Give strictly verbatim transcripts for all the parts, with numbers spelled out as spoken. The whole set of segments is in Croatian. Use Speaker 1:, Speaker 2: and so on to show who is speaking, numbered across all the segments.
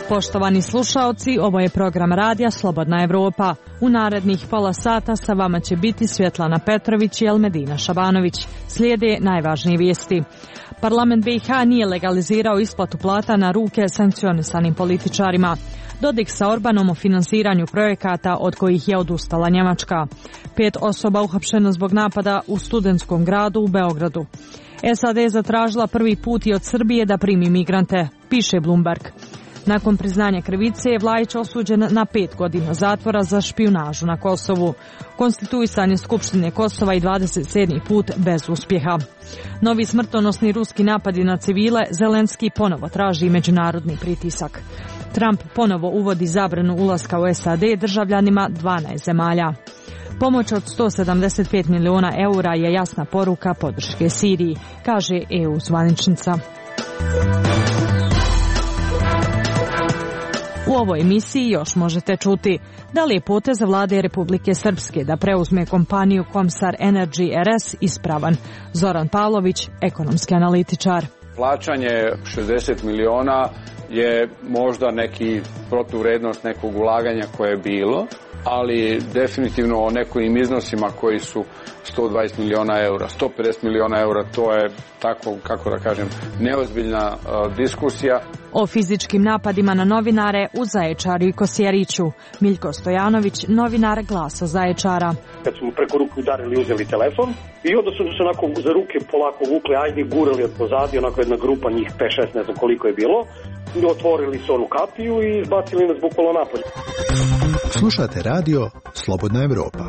Speaker 1: Poštovani slušaoci, ovo je program radija Slobodna Evropa. U narednih pola sata sa vama će biti Svjetlana Petrović i Elmedina Šabanović. Slijede najvažnije vijesti. Parlament B i H nije legalizirao isplatu plata na ruke sankcionisanim političarima. Dodik sa Orbanom o finansiranju projekata od kojih je odustala Njemačka. Pet osoba uhapšeno zbog napada u studentskom gradu u Beogradu. S A D zatražila prvi put i od Srbije da primi migrante, piše Bloomberg. Nakon priznanja krivice je Vlajić osuđen na pet godina zatvora za špijunažu na Kosovu. Konstituisanje Skupštine Kosova i dvadeset sedmi put bez uspjeha. Novi smrtonosni ruski napadi na civile, Zelenski ponovo traži međunarodni pritisak. Trump ponovo uvodi zabranu ulaska u S A D državljanima dvanaest zemalja. Pomoć od sto sedamdeset pet miliona eura je jasna poruka podrške Siriji, kaže E U zvaničnica. U ovoj emisiji još možete čuti da li je potez vlade Republike Srpske da preuzme kompaniju Komsar Energy R S ispravan. Zoran Pavlović, ekonomski analitičar.
Speaker 2: Plaćanje šezdeset miliona je možda neki protuvrednost nekog ulaganja koje je bilo, ali definitivno o nekim iznosima koji su sto dvadeset miliona eura, sto pedeset miliona eura, to je tako, kako da kažem, neozbiljna uh, diskusija.
Speaker 1: O fizičkim napadima na novinare u Zaječaru i Kosjeriću. Miljko Stojanović, novinar Glasa Zaječara.
Speaker 3: Kad su mu preko ruke udarili, uzeli telefon i onda su se onako za ruke polako vukli, ajde, gurali od pozadi, onako jedna grupa, njih pet šest, ne znam koliko je bilo. I otvorili su onu kapiju i izbacili nas bukvalno napolje.
Speaker 4: Slušate radio Slobodna Evropa.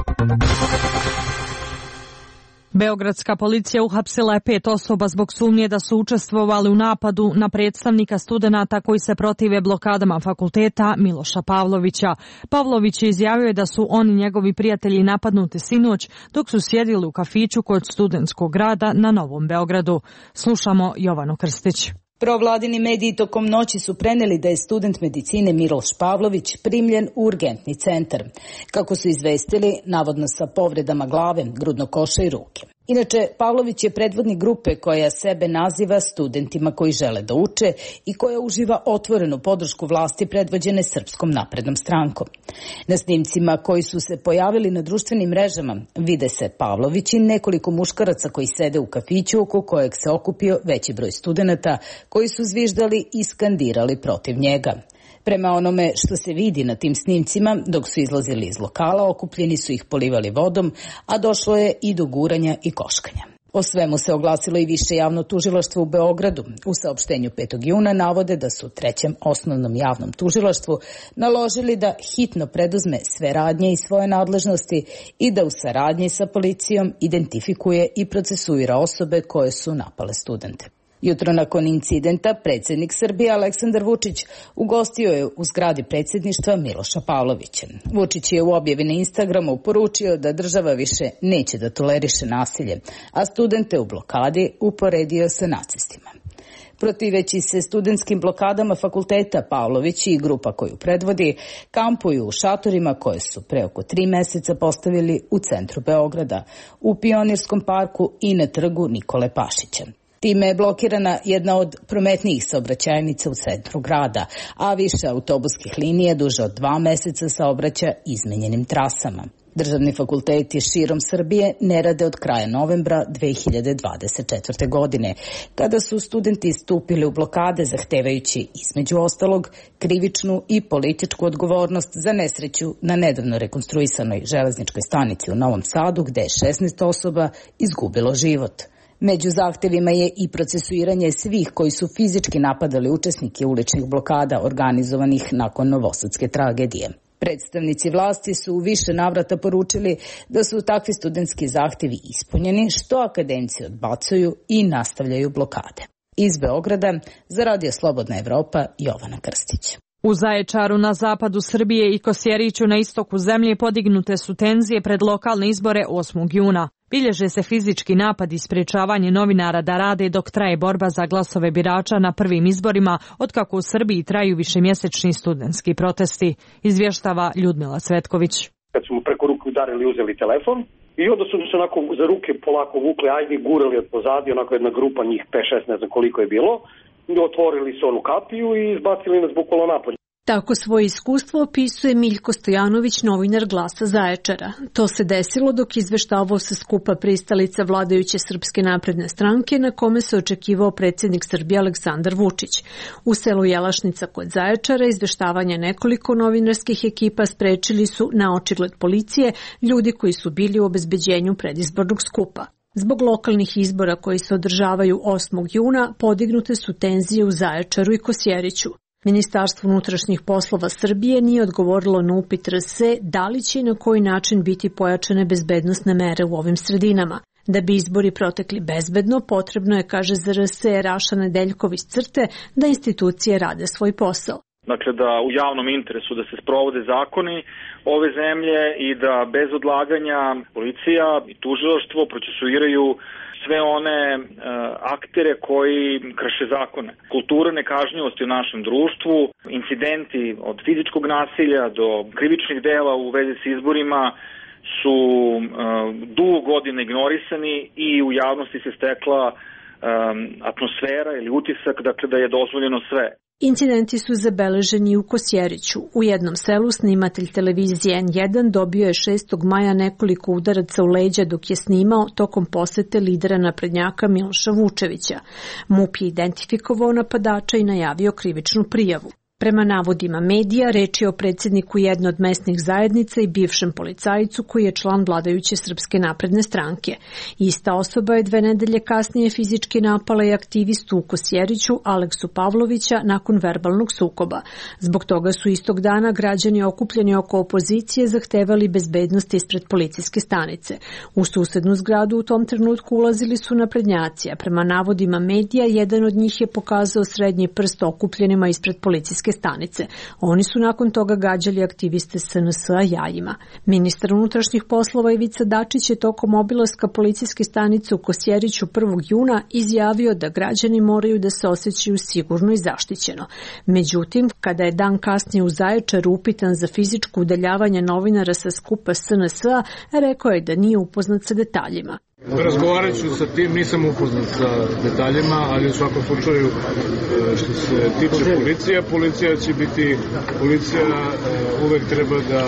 Speaker 1: Beogradska policija uhapsila je pet osoba zbog sumnje da su učestvovali u napadu na predstavnika studenata koji se protive blokadama fakulteta Miloša Pavlovića. Pavlović je izjavio da su oni njegovi prijatelji napadnuti sinoć dok su sjedili u kafiću kod studentskog grada na Novom Beogradu. Slušamo Jovanu Krstić.
Speaker 5: Provladini mediji tokom noći su preneli da je student medicine Miloš Pavlović primljen u urgentni centar. Kako su izvestili, navodno sa povredama glave, grudnog koša i ruke. Inače, Pavlović je predvodnik grupe koja sebe naziva studentima koji žele da uče i koja uživa otvorenu podršku vlasti predvođene Srpskom naprednom strankom. Na snimcima koji su se pojavili na društvenim mrežama vide se Pavlović i nekoliko muškaraca koji sede u kafiću oko kojeg se okupio veći broj studenata koji su zviždali i skandirali protiv njega. Prema onome što se vidi na tim snimcima, dok su izlazili iz lokala, okupljeni su ih polivali vodom, a došlo je i do guranja i koškanja. O svemu se oglasilo i više javno tužilaštvo u Beogradu. U saopštenju petog juna navode da su trećem osnovnom javnom tužilaštvu naložili da hitno preduzme sve radnje i svoje nadležnosti i da u saradnji sa policijom identifikuje i procesuira osobe koje su napale studente. Jutro nakon incidenta predsjednik Srbije Aleksandar Vučić ugostio je u zgradi predsjedništva Miloša Pavlovića. Vučić je u objavi na Instagramu poručio da država više neće da toleriše nasilje, a studente u blokadi uporedio sa nacistima. Protiveći se studentskim blokadama fakulteta, Pavlović i grupa koju predvodi kampuju u šatorima koje su pre oko tri meseca postavili u centru Beograda, u Pionirskom parku i na trgu Nikole Pašića. Time je blokirana jedna od prometnijih saobraćajnica u centru grada, a više autobuskih linija duže od dva meseca saobraća izmenjenim trasama. Državni fakulteti širom Srbije ne rade od kraja novembra dve hiljade dvadeset četvrte. godine, kada su studenti stupili u blokade zahtevajući između ostalog krivičnu i političku odgovornost za nesreću na nedavno rekonstruisanoj železničkoj stanici u Novom Sadu, gde je šesnaest osoba izgubilo život. Među zahtevima je i procesuiranje svih koji su fizički napadali učesnike uličnih blokada organizovanih nakon novosadske tragedije. Predstavnici vlasti su u više navrata poručili da su takvi studentski zahtevi ispunjeni, što akademci odbacuju i nastavljaju blokade. Iz Beograda za Radio Slobodna Evropa, Jovana Krstić.
Speaker 1: U Zaječaru na zapadu Srbije i Kosjeriću na istoku zemlje podignute su tenzije pred lokalne izbore osmog juna. Bilježe se fizički napad i sprečavanje novinara da rade dok traje borba za glasove birača na prvim izborima, otkako u Srbiji traju višemjesečni studentski protesti, izvještava Ljudmila Cvetković.
Speaker 3: kad su mu preko ruke udarili i uzeli telefon. I onda su se onako za ruke polako vukli, ajde, gurali od pozadi, onako jedna grupa njih, pet šest, ne znam koliko je bilo. Otvorili su onu kapiju i izbacili nas bukvalno napolje.
Speaker 6: Tako svoje iskustvo opisuje Miljko Stojanović, novinar Glasa Zaječara. To se desilo dok izveštavao sa skupa pristalica vladajuće Srpske napredne stranke na kome se očekivao predsjednik Srbije Aleksandar Vučić. U selu Jelašnica kod Zaječara izveštavanje nekoliko novinarskih ekipa sprečili su na očigled policije ljudi koji su bili u obezbeđenju predizbornog skupa. Zbog lokalnih izbora koji se održavaju osmog juna podignute su tenzije u Zaječaru i Kosjeriću. Ministarstvo unutrašnjih poslova Srbije nije odgovorilo na upit R S da li će i na koji način biti pojačane bezbednosne mere u ovim sredinama. Da bi izbori protekli bezbedno, potrebno je, kaže za R S Raša Nedeljković Crte, da institucije rade svoj posao.
Speaker 7: Dakle, da u javnom interesu da se sprovode zakoni ove zemlje i da bez odlaganja policija i tužilaštvo procesuiraju sve one e, aktere koji krše zakone. Kultura nekažnjivosti u našem društvu, incidenti od fizičkog nasilja do krivičnih dela u vezi s izborima su e, dugo godina ignorisani i u javnosti se stekla e, atmosfera ili utisak, dakle, da je dozvoljeno sve.
Speaker 6: Incidenti su zabeleženi u Kosjeriću. U jednom selu snimatelj televizije N jedan dobio je šestog maja nekoliko udaraca u leđa dok je snimao tokom posete lidera naprednjaka Miloša Vučevića. MUP je identifikovao napadača i najavio krivičnu prijavu. Prema navodima medija, reč je o predsjedniku jedne od mesnih zajednica i bivšem policajcu koji je član vladajuće Srpske napredne stranke. Ista osoba je dve nedelje kasnije fizički napala i aktivistu u Kosjeriću Aleksu Pavlovića nakon verbalnog sukoba. Zbog toga su istog dana građani okupljeni oko opozicije zahtevali bezbednost ispred policijske stanice. U susednu zgradu u tom trenutku ulazili su naprednjaci, a prema navodima medija jedan od njih je pokazao srednji prst okupljenima ispred policijske stanice. Oni su nakon toga gađali aktiviste S N S-a jajima. Ministar unutrašnjih poslova Ivica Dačić je tokom obilaska policijske stanice u Kosjeriću prvog juna izjavio da građani moraju da se osjećaju sigurno i zaštićeno. Međutim, kada je dan kasnije u Zaječaru upitan za fizičko udaljavanje novinara sa skupa S N S-a, rekao je da nije upoznat sa detaljima.
Speaker 8: Razgovarat ću sa tim, nisam upoznat sa detaljima, ali u svakom slučaju što se tiče policija, policija će biti, policija uvek treba da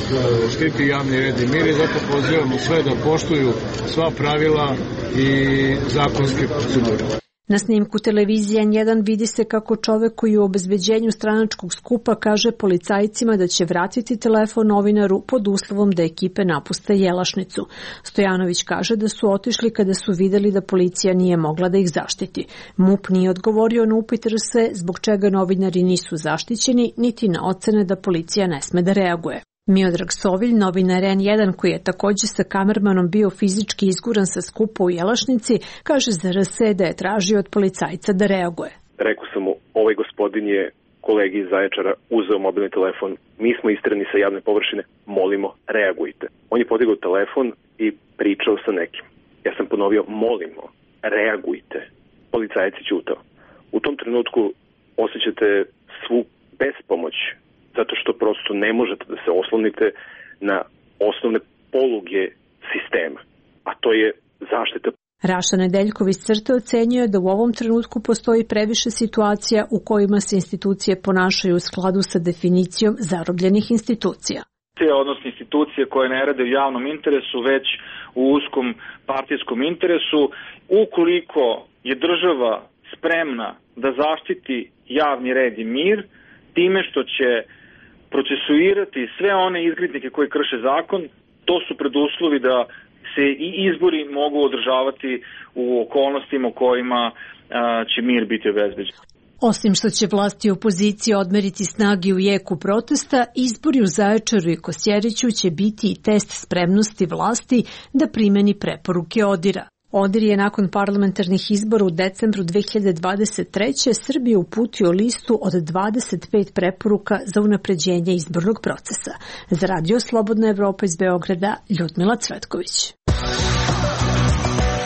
Speaker 8: štiti javni red i mir i zato pozivamo sve da poštuju sva pravila i zakonske procedure.
Speaker 6: Na snimku televizije N jedan vidi se kako čovek koji u obezbeđenju stranačkog skupa kaže policajcima da će vratiti telefon novinaru pod uslovom da ekipe napuste Jelašnicu. Stojanović kaže da su otišli kada su videli da policija nije mogla da ih zaštiti. MUP nije odgovorio na upit R S zbog čega novinari nisu zaštićeni, niti na ocene da policija ne sme da reaguje. Miodrag Sovilj, novinar N jedan koji je također sa kamermanom bio fizički izguran sa skupa u Jelašnici, kaže za R S da je tražio od policajca da reaguje.
Speaker 9: Rekao sam mu, ovaj gospodin je kolegi iz Zaječara uzeo mobilni telefon, mi smo istrani sa javne površine, molimo, reagujte. On je podigao telefon i pričao sa nekim. Ja sam ponovio, molimo, reagujte. Policajac je ćutao. U tom trenutku osjećate svu bespomoć, zato što prosto ne možete da se oslonite na osnovne poluge sistema, a to je zaštita.
Speaker 6: Raša Nedeljković Crte ocenjuje da u ovom trenutku postoji previše situacija u kojima se institucije ponašaju u skladu sa definicijom zarobljenih institucija.
Speaker 7: Odnosno institucije koje ne rade u javnom interesu, već u uskom partijskom interesu, ukoliko je država spremna da zaštiti javni red i mir, time što će procesuirati sve one izgrednike koji krše zakon, to su preduslovi da se i izbori mogu održavati u okolnostima u kojima a, će mir biti obezbeđen.
Speaker 6: Osim što će vlasti i opozicija odmeriti snagi u jeku protesta, izbori u Zaječaru i Kosjeriću će biti i test spremnosti vlasti da primeni preporuke ODIR-a. ODIR je nakon parlamentarnih izbora u decembru dve hiljade dvadeset treće. Srbiji uputio listu od dvadeset pet preporuka za unapređenje izbornog procesa. Za Radio Slobodna Evropa iz Beograda, Ljudmila Cvetković.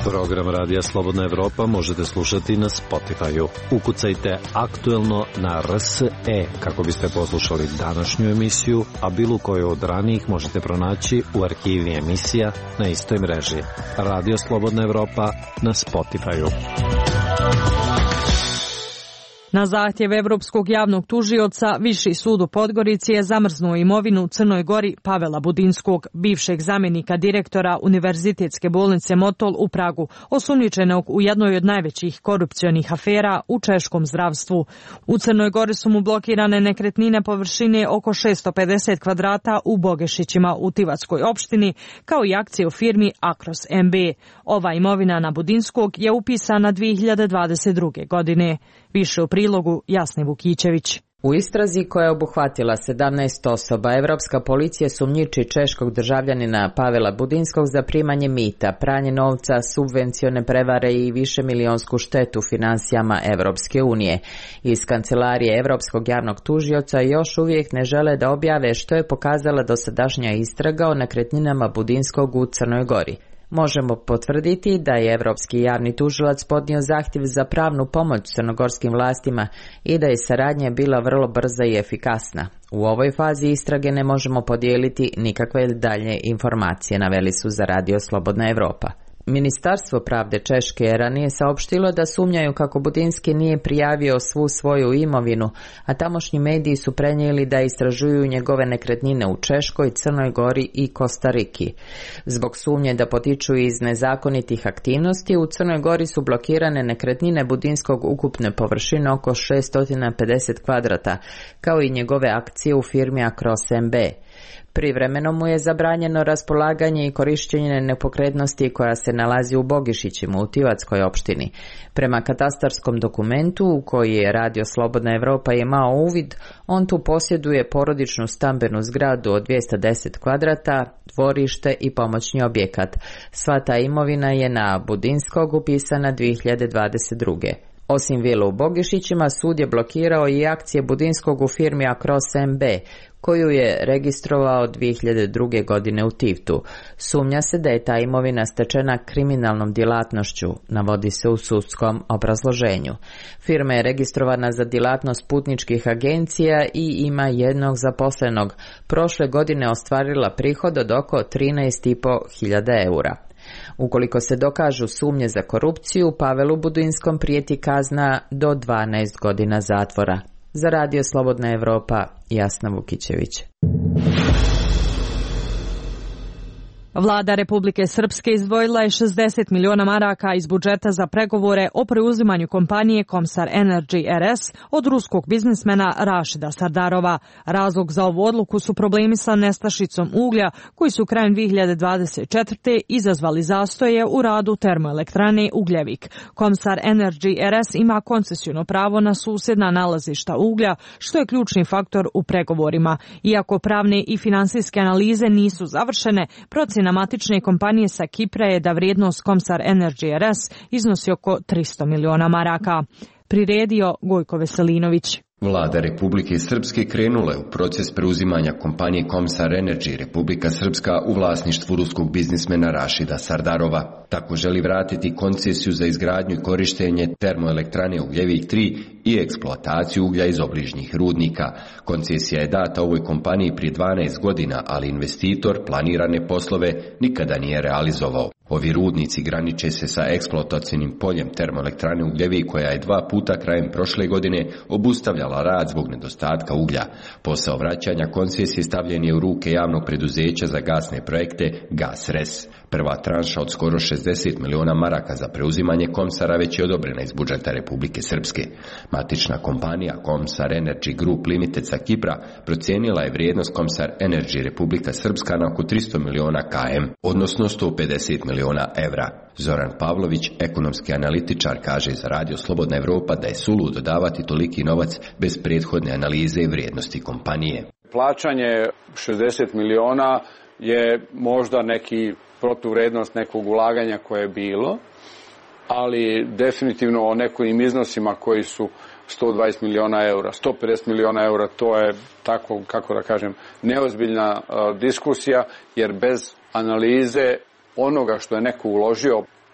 Speaker 10: Program Radija Slobodna Evropa možete slušati na Spotify-u. Ukucajte aktuelno na R S E kako biste poslušali današnju emisiju, a bilo koju od ranijih možete pronaći u arhivi emisija na istoj mreži. Radio Slobodna Evropa na Spotify-u.
Speaker 1: Na zahtjev Evropskog javnog tužioca, Viši sud u Podgorici je zamrznuo imovinu u Crnoj Gori Pavela Budinskog, bivšeg zamjenika direktora Univerzitetske bolnice Motol u Pragu, osumnjičenog u jednoj od najvećih korupcionih afera u češkom zdravstvu. U Crnoj Gori su mu blokirane nekretnine površine oko šesto pedeset kvadrata u Bogešićima u Tivatskoj opštini, kao i akcije u firmi Akros M B. Ova imovina na Budinskog je upisana dvije hiljade dvadeset druge. godine. Više u prilogu Jasne Vukićević.
Speaker 11: U istrazi koja je obuhvatila sedamnaest osoba, Evropska policija sumnjiči češkog državljanina Pavela Budinskog za primanje mita, pranje novca, subvencione prevare i višemilijonsku štetu finansijama Evropske unije. Iz kancelarije Evropskog javnog tužioca još uvijek ne žele da objave što je pokazala dosadašnja istraga o nekretninama Budinskog u Crnoj Gori. Možemo potvrditi da je Evropski javni tužilac podnio zahtjev za pravnu pomoć crnogorskim vlastima i da je saradnja bila vrlo brza i efikasna. U ovoj fazi istrage ne možemo podijeliti nikakve dalje informacije, naveli su za Radio Slobodna Evropa. Ministarstvo pravde Češke je ranije saopštilo da sumnjaju kako Budinski nije prijavio svu svoju imovinu, a tamošnji mediji su prenijeli da istražuju njegove nekretnine u Češkoj, Crnoj Gori i Kostariki. Zbog sumnje da potiču iz nezakonitih aktivnosti, u Crnoj Gori su blokirane nekretnine Budinskog ukupne površine oko šesto pedeset kvadrata, kao i njegove akcije u firmi Akros M B. Privremeno mu je zabranjeno raspolaganje i korištenje nepokretnosti koja se nalazi u Bogišićima u Tivatskoj opštini. Prema katastarskom dokumentu u koji je Radio Slobodna Evropa imao uvid, on tu posjeduje porodičnu stambenu zgradu od dvjesto deset kvadrata, dvorište i pomoćni objekat. Sva ta imovina je na Budinskog upisana dvije hiljade dvadeset druge. Osim vilu u Bogišićima, sud je blokirao i akcije Budinskog u firmi Akros M B, koju je registrovao dvije hiljade druge. godine u Tivtu. Sumnja se da je ta imovina stečena kriminalnom djelatnošću, navodi se u sudskom obrazloženju. Firma je registrovana za djelatnost putničkih agencija i ima jednog zaposlenog. Prošle godine ostvarila prihod od oko trinaest i po hiljada eura. Ukoliko se dokažu sumnje za korupciju, Pavelu Budinskom prijeti kazna do dvanaest godina zatvora. Za Radio Slobodna Evropa, Jasna Vukićević.
Speaker 1: Vlada Republike Srpske izdvojila je šezdeset miliona maraka iz budžeta za pregovore o preuzimanju kompanije Komsar Energy R S od ruskog biznismena Rašida Sardarova. Razlog za ovu odluku su problemi sa nestašicom uglja koji su krajem dvije hiljade dvadeset četvrte. izazvali zastoje u radu termoelektrane Ugljevik. Komsar Energy R S ima koncesijno pravo na susjedna nalazišta uglja, što je ključni faktor u pregovorima. Iako pravne i finansijske analize nisu završene, procjena matične kompanije sa Kipra je da vrijednost Komsar Energy R S iznosi oko tristo miliona maraka. Priredio Gojko Veselinović.
Speaker 12: Vlada Republike Srpske krenula je u proces preuzimanja kompanije Komsar Energy Republika Srpska u vlasništvu ruskog biznismena Rašida Sardarova. Tako želi vratiti koncesiju za izgradnju i korištenje termoelektrane Ugljevik tri i eksploataciju uglja iz obližnjih rudnika. Koncesija je data ovoj kompaniji prije dvanaest godina, ali investitor planirane poslove nikada nije realizovao. Ovi rudnici graniče se sa eksploatacijnim poljem termoelektrane Ugljevik, koja je dva puta krajem prošle godine obustavljala rad zbog nedostatka uglja. Posao vraćanja koncesije stavljen je u ruke javnog preduzeća za gasne projekte GasRes. Prva tranša od skoro šezdeset miliona maraka za preuzimanje Komsara već je odobrena iz budžeta Republike Srpske. Matična kompanija Komsar Energy Group Limited sa Kipra procijenila je vrijednost Komsar Energy Republika Srpska na oko tristo miliona km, odnosno sto pedeset miliona evra. Zoran Pavlović, ekonomski analitičar, kaže za Radio Slobodna Evropa da je suludo davati toliki novac bez prethodne analize i vrijednosti kompanije.
Speaker 2: Plaćanje šezdeset miliona je možda neki protuvrednost nekog ulaganja koje je bilo, ali definitivno o nekim iznosima koji su sto dvadeset miliona eura, sto pedeset miliona eura, to je tako, kako da kažem, neozbiljna uh, diskusija, jer bez analize onoga što je neko uložio,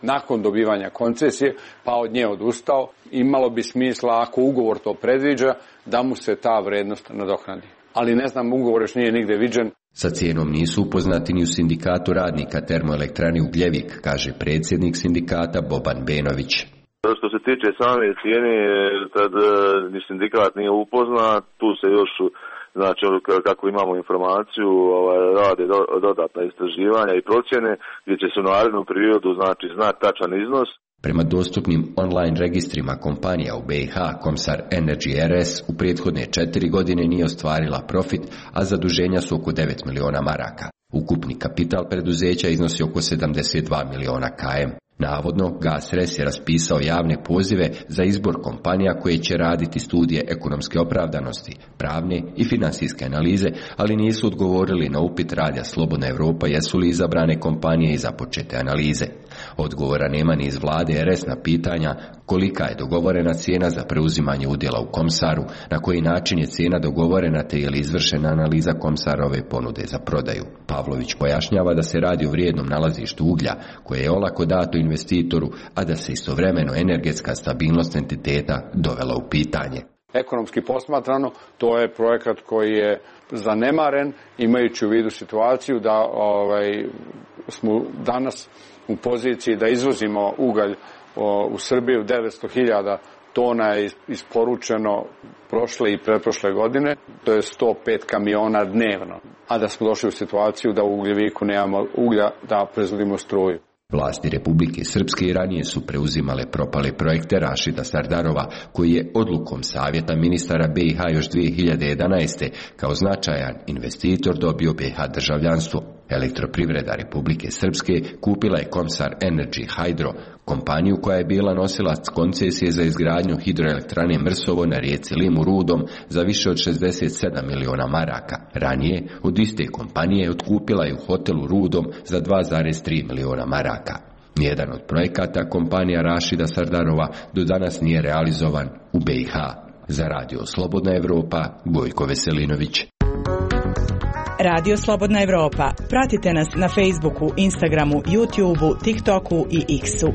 Speaker 2: nakon dobivanja koncesije, pa od nje odustao. Imalo bi smisla, ako ugovor to predviđa, da mu se ta vrednost nadoknadi. Ali ne znam, ugovor još nije nigde viđen.
Speaker 12: Sa cijenom nisu upoznati ni u sindikatu radnika termoelektrani Ugljevik, kaže predsjednik sindikata Boban Benović.
Speaker 13: Što se tiče same cijene, tad ni sindikat nije upoznat, tu se još, znači kako imamo informaciju, ovaj, rade do, dodatna istraživanja i procjene gdje će se u narednom periodu, znači, znati tačan iznos.
Speaker 12: Prema dostupnim online registrima kompanija u B i H Komsar Energy R S u prethodne četiri godine nije ostvarila profit, a zaduženja su oko devet miliona maraka. Ukupni kapital preduzeća iznosi oko sedamdeset dva miliona km. Navodno, GasRes je raspisao javne pozive za izbor kompanija koje će raditi studije ekonomske opravdanosti, pravne i finansijske analize, ali nisu odgovorili na upit Radija Slobodna Evropa jesu li izabrane kompanije i započete analize. Odgovora nema ni iz vlade R S na pitanja kolika je dogovorena cijena za preuzimanje udjela u Komsaru, na koji način je cijena dogovorena te je li izvršena analiza Komsarove ponude za prodaju. Pavlović pojašnjava da se radi o vrijednom nalazištu uglja koje je olako dato investitoru, a da se istovremeno energetska stabilnost entiteta dovela u pitanje.
Speaker 2: Ekonomski posmatrano, to je projekat koji je zanemaren, imajući u vidu situaciju da ovaj, smo danas u poziciji da izvozimo ugalj o, u Srbiju. Devetsto hiljada tona je isporučeno prošle i pretprošle godine, to je sto pet kamiona dnevno, a da smo došli u situaciju da u Ugljeviku nemamo uglja da proizvodimo struju.
Speaker 12: Vlasti Republike Srpske i ranije su preuzimale propale projekte Rašida Sardarova, koji je odlukom Savjeta ministara B i H još dvije hiljade jedanaeste kao značajan investitor dobio B i H državljanstvo. Elektroprivreda Republike Srpske kupila je Komsar Energy Hydro, kompaniju koja je bila nosilac koncesije za izgradnju hidroelektrane Mrsovo na rijeci Limu Rudom za više od šezdeset sedam miliona maraka. Ranije od iste kompanije otkupila je u hotelu Rudom za dva zarez tri miliona maraka. Nijedan od projekata kompanija Rašida Sardarova do danas nije realizovan u B i H. Za Radio Slobodna Evropa, Gojko Veselinović.
Speaker 14: Radio Slobodna Evropa. Pratite nas na Facebooku, Instagramu, YouTubeu, TikToku i X-u.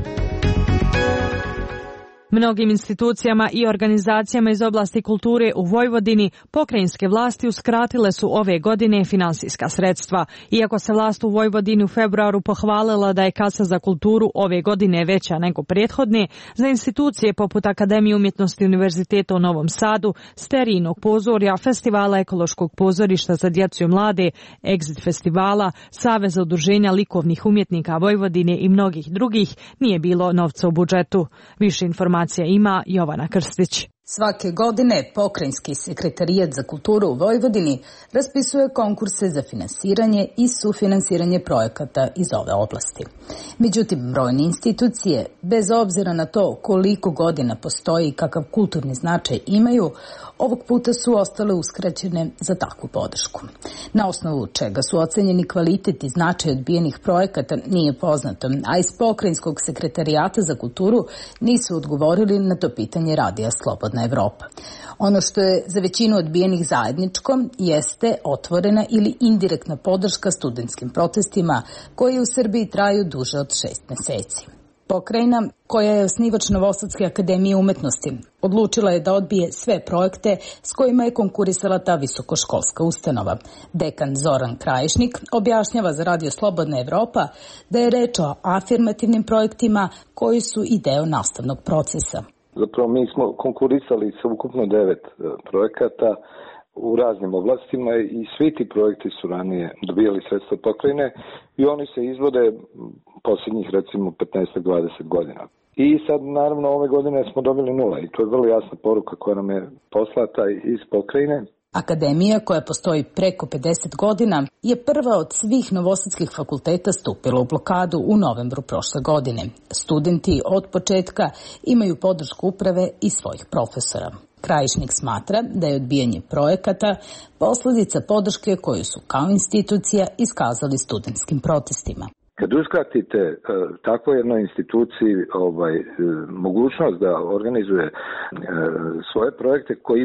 Speaker 1: Mnogim institucijama i organizacijama iz oblasti kulture u Vojvodini pokrajinske vlasti uskratile su ove godine finansijska sredstva. Iako se vlast u Vojvodini u februaru pohvalila da je kasa za kulturu ove godine veća nego prethodne, za institucije poput Akademije umjetnosti Univerziteta u Novom Sadu, Sterijnog pozorja, Festivala ekološkog pozorišta za djecu i mlade, Exit festivala, Saveza udruženja likovnih umjetnika Vojvodine i mnogih drugih, nije bilo novca u budžetu. Više informacija ima Jovana Krstić.
Speaker 5: Svake godine Pokrajinski sekretarijat za kulturu u Vojvodini raspisuje konkurse za finansiranje i sufinansiranje projekata iz ove oblasti. Međutim, brojne institucije, bez obzira na to koliko godina postoji i kakav kulturni značaj imaju, ovog puta su ostale uskraćene za takvu podršku. Na osnovu čega su ocenjeni kvalitet i značaj odbijenih projekata nije poznato, a iz Pokrajinskog sekretarijata za kulturu nisu odgovorili na to pitanje Radija Slobodna Evropa. Ono što je za većinu odbijenih zajedničko jeste otvorena ili indirektna podrška studentskim protestima koji u Srbiji traju duže od šest meseci. Pokrajina, koja je osnivač Novosadske akademije umetnosti, odlučila je da odbije sve projekte s kojima je konkurisala ta visokoškolska ustanova. Dekan Zoran Krajišnik objašnjava za Radio Slobodna Evropa da je reč o afirmativnim projektima koji su i deo nastavnog procesa.
Speaker 15: Zapravo mi smo konkurisali sa ukupno devet projekata u raznim oblastima i svi ti projekti su ranije dobijali sredstva pokrajine i oni se izvode posljednjih recimo petnaest do dvadeset godina. I sad naravno ove godine smo dobili nula i to je vrlo jasna poruka koja nam je poslata iz pokrajine.
Speaker 5: Akademija, koja postoji preko pedeset godina, je prva od svih novosadskih fakulteta stupila u blokadu u novembru prošle godine. Studenti od početka imaju podršku uprave i svojih profesora. Krajišnik smatra da je odbijanje projekata posljedica podrške koju su kao institucija iskazali studentskim protestima.
Speaker 15: Kad uskratite uh, takvoj jednoj instituciji ovaj, uh, mogućnost da organizuje uh, svoje projekte koji imaju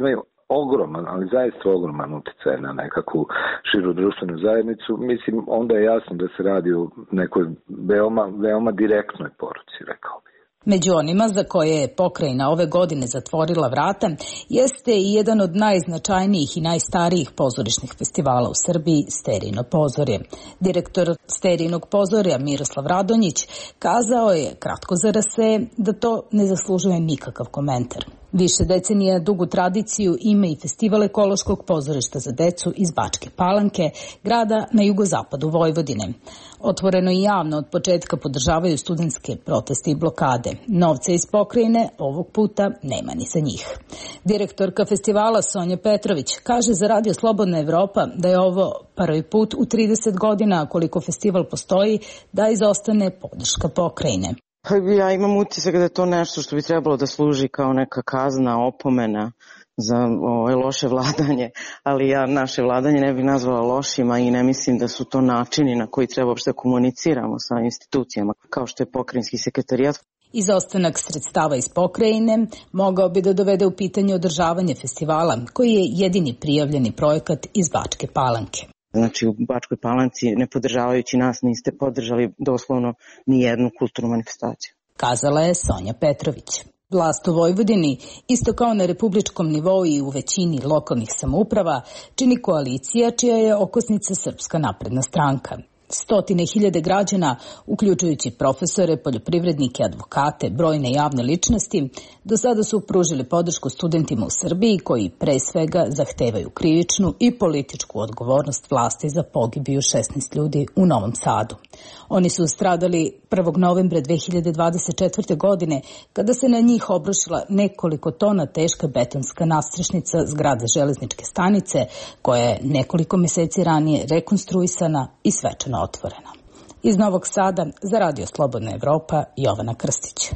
Speaker 15: ogroman, ali zaista ogroman utjecaj na nekakvu širu društvenu zajednicu, mislim, onda je jasno da se radi o nekoj veoma, veoma direktnoj poruci, rekao bih.
Speaker 5: Među onima za koje je pokrajina ove godine zatvorila vrata jeste i jedan od najznačajnijih i najstarijih pozorišnih festivala u Srbiji, Sterijino pozorje. Direktor Sterijinog pozorja Miroslav Radonjić kazao je kratko za R S E da to ne zaslužuje nikakav komentar. Više decenija dugu tradiciju ima i Festival ekološkog pozorišta za decu iz Bačke Palanke, grada na jugozapadu Vojvodine. Otvoreno i javno od početka podržavaju studentske proteste i blokade. Novca iz pokrajine ovog puta nema ni za njih. Direktorka festivala Sonja Petrović kaže za Radio Slobodna Evropa da je ovo prvi put u trideset godina koliko festival postoji da izostane podrška pokrajine.
Speaker 16: Ja imam utisak da je to nešto što bi trebalo da služi kao neka kazna, opomena za ovo loše vladanje, ali ja naše vladanje ne bih nazvala lošima i ne mislim da su to načini na koji treba uopšte komuniciramo sa institucijama, kao što je pokrajinski sekretarijat.
Speaker 5: Izostanak sredstava iz pokrajine mogao bi da dovede u pitanje održavanje festivala, koji je jedini prijavljeni projekat iz Bačke Palanke.
Speaker 16: Znači u Bačkoj Palanci, ne podržavajući nas, niste podržali doslovno ni jednu kulturnu manifestaciju.
Speaker 5: Kazala je Sonja Petrović. Vlast u Vojvodini, isto kao na republičkom nivou i u većini lokalnih samouprava, čini koalicija čija je okosnica Srpska napredna stranka. Stotine hiljade građana, uključujući profesore, poljoprivrednike, advokate, brojne javne ličnosti, do sada su pružili podršku studentima u Srbiji koji pre svega zahtevaju krivičnu i političku odgovornost vlasti za pogibiju šesnaest ljudi u Novom Sadu. Oni su stradali prvog novembra dve hiljade dvadeset četvrte. godine kada se na njih obrušila nekoliko tona teška betonska nadstrešnica zgrade železničke stanice koja je nekoliko meseci ranije rekonstruisana i svečano otvorena. Iz Novog Sada za Radio Slobodna Evropa, Jovana Krstić.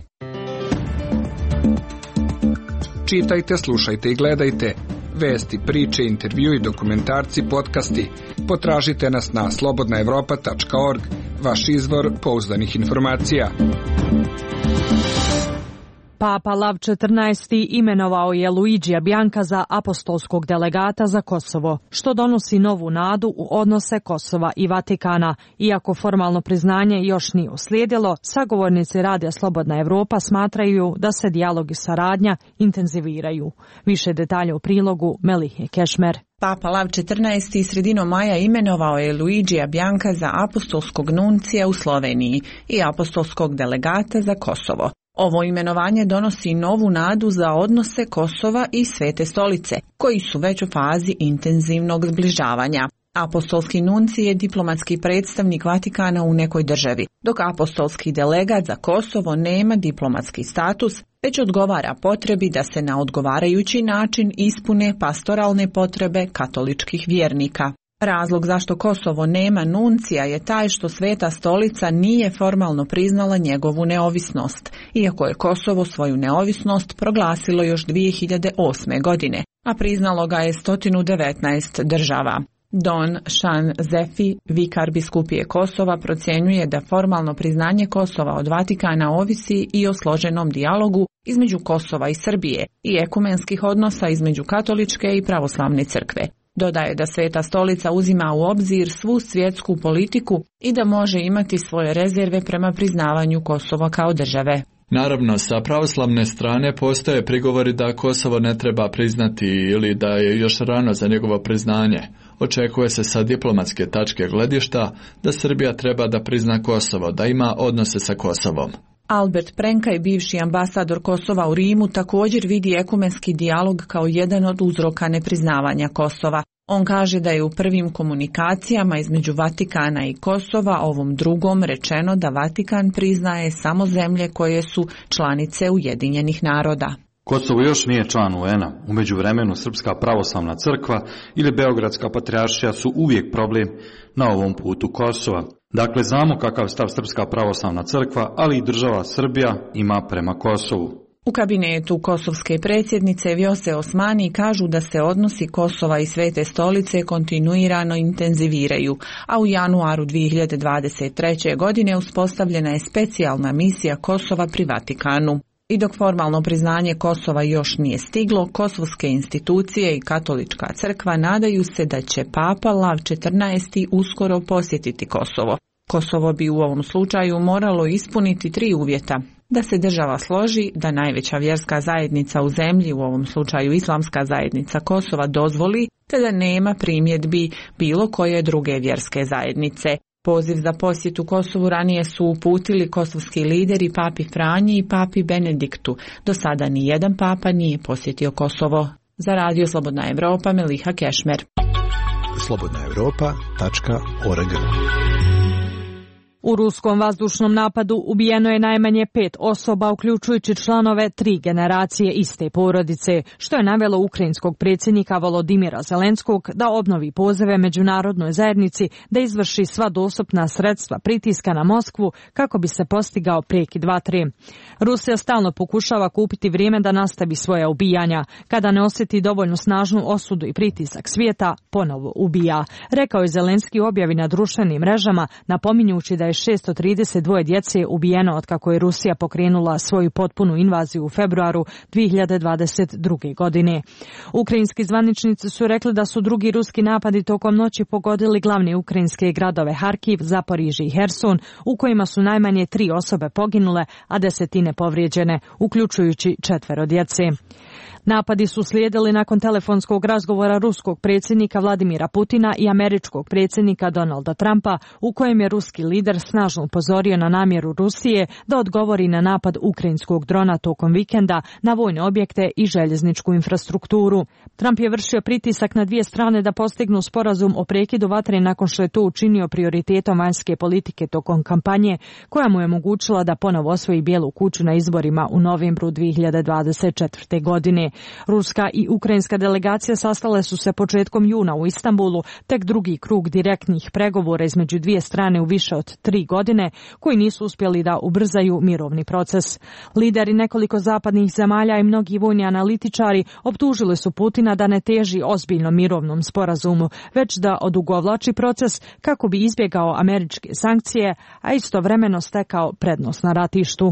Speaker 17: Čitajte, slušajte i gledajte vesti, priče, intervju i dokumentarci, podcasti. Potražite nas na slobodna evropa tačka org, vaš izvor pouzdanih informacija.
Speaker 1: Papa Lav četrnaesti. imenovao je Luigija Bianca za apostolskog delegata za Kosovo, što donosi novu nadu u odnose Kosova i Vatikana. Iako formalno priznanje još nije uslijedilo, sagovornici Radija Slobodna Evropa smatraju da se dijalog i saradnja intenziviraju. Više detalja u prilogu Melihe Kešmer.
Speaker 18: Papa Lav četrnaesti. sredinom maja imenovao je Luigija Bianca za apostolskog nuncija u Sloveniji i apostolskog delegata za Kosovo. Ovo imenovanje donosi novu nadu za odnose Kosova i Svete stolice, koji su već u fazi intenzivnog zbližavanja. Apostolski nunci je diplomatski predstavnik Vatikana u nekoj državi, dok apostolski delegat za Kosovo nema diplomatski status, već odgovara potrebi da se na odgovarajući način ispune pastoralne potrebe katoličkih vjernika. Razlog zašto Kosovo nema nuncija je taj što Sveta stolica nije formalno priznala njegovu neovisnost, iako je Kosovo svoju neovisnost proglasilo još dvije hiljade osme. godine, a priznalo ga je sto devetnaest država. Don Shan Zefi, vikar biskupije Kosova, procjenjuje da formalno priznanje Kosova od Vatikana ovisi i o složenom dijalogu između Kosova i Srbije i ekumenskih odnosa između katoličke i pravoslavne crkve. Dodaje da Sveta stolica uzima u obzir svu svjetsku politiku i da može imati svoje rezerve prema priznavanju Kosova kao države.
Speaker 19: Naravno, sa pravoslavne strane postoje prigovori da Kosovo ne treba priznati ili da je još rano za njegovo priznanje. Očekuje se sa diplomatske tačke gledišta da Srbija treba da prizna Kosovo, da ima odnose sa Kosovom.
Speaker 18: Albert Prenkaj, bivši ambasador Kosova u Rimu, također vidi ekumenski dijalog kao jedan od uzroka nepriznavanja Kosova. On kaže da je u prvim komunikacijama između Vatikana i Kosova ovom drugom rečeno da Vatikan priznaje samo zemlje koje su članice Ujedinjenih naroda.
Speaker 20: Kosovo još nije član U N A. U međuvremenu Srpska pravoslavna crkva ili Beogradska patrijaršija su uvijek problem na ovom putu Kosova. Dakle, znamo kakav stav Srpska pravoslavna crkva, ali i država Srbija ima prema Kosovu.
Speaker 18: U kabinetu kosovske predsjednice Vjose Osmani kažu da se odnosi Kosova i Svete stolice kontinuirano intenziviraju, a u januaru dvije hiljade dvadeset treće. godine uspostavljena je specijalna misija Kosova pri Vatikanu. I dok formalno priznanje Kosova još nije stiglo, kosovske institucije i katolička crkva nadaju se da će Papa Lav četrnaesti uskoro posjetiti Kosovo. Kosovo bi u ovom slučaju moralo ispuniti tri uvjeta. Da se država složi, da najveća vjerska zajednica u zemlji, u ovom slučaju Islamska zajednica Kosova, dozvoli, te da nema primjedbi bilo koje druge vjerske zajednice. Poziv za posjetu Kosovu ranije su uputili kosovski lideri Papi Franji i Papi Benediktu. Do sada ni jedan papa nije posjetio Kosovo. Za Radio Slobodna Evropa, Meliha Kešmer.
Speaker 4: slobodna evropa tačka org.
Speaker 1: U ruskom vazdušnom napadu ubijeno je najmanje pet osoba, uključujući članove tri generacije iste porodice, što je navelo ukrajinskog predsjednika Volodimira Zelenskog da obnovi pozove međunarodnoj zajednici da izvrši sva dostupna sredstva pritiska na Moskvu kako bi se postigao prekid vatre. Rusija stalno pokušava kupiti vrijeme da nastavi svoja ubijanja. Kada ne osjeti dovoljno snažnu osudu i pritisak svijeta, ponovo ubija, rekao je Zelenski u objavi na društvenim mrežama, napominjući da je šesto trideset dva djece ubijeno otkako je Rusija pokrenula svoju potpunu invaziju u februaru dvije hiljade dvadeset druge. godine. Ukrajinski zvaničnici su rekli da su drugi ruski napadi tokom noći pogodili glavne ukrajinske gradove Harkiv, Zaporižje i Herson, u kojima su najmanje tri osobe poginule, a desetine povrijeđene, uključujući četvero djece. Napadi su slijedili nakon telefonskog razgovora ruskog predsjednika Vladimira Putina i američkog predsjednika Donalda Trumpa, u kojem je ruski lider snažno upozorio na namjeru Rusije da odgovori na napad ukrajinskog drona tokom vikenda na vojne objekte i željezničku infrastrukturu. Trump je vršio pritisak na dvije strane da postignu sporazum o prekidu vatre nakon što je to učinio prioritetom vanjske politike tokom kampanje, koja mu je omogućila da ponovo osvoji Bijelu kuću na izborima u novembru dvije hiljade dvadeset četvrte. godine. Ruska i ukrajinska delegacija sastale su se početkom juna u Istanbulu, tek drugi krug direktnih pregovora između dvije strane u više od tri godine, koji nisu uspjeli da ubrzaju mirovni proces. Lideri nekoliko zapadnih zemalja i mnogi vojni analitičari optužili su Putina da ne teži ozbiljnom mirovnom sporazumu, već da odugovlači proces kako bi izbjegao američke sankcije, a istovremeno stekao prednost na ratištu.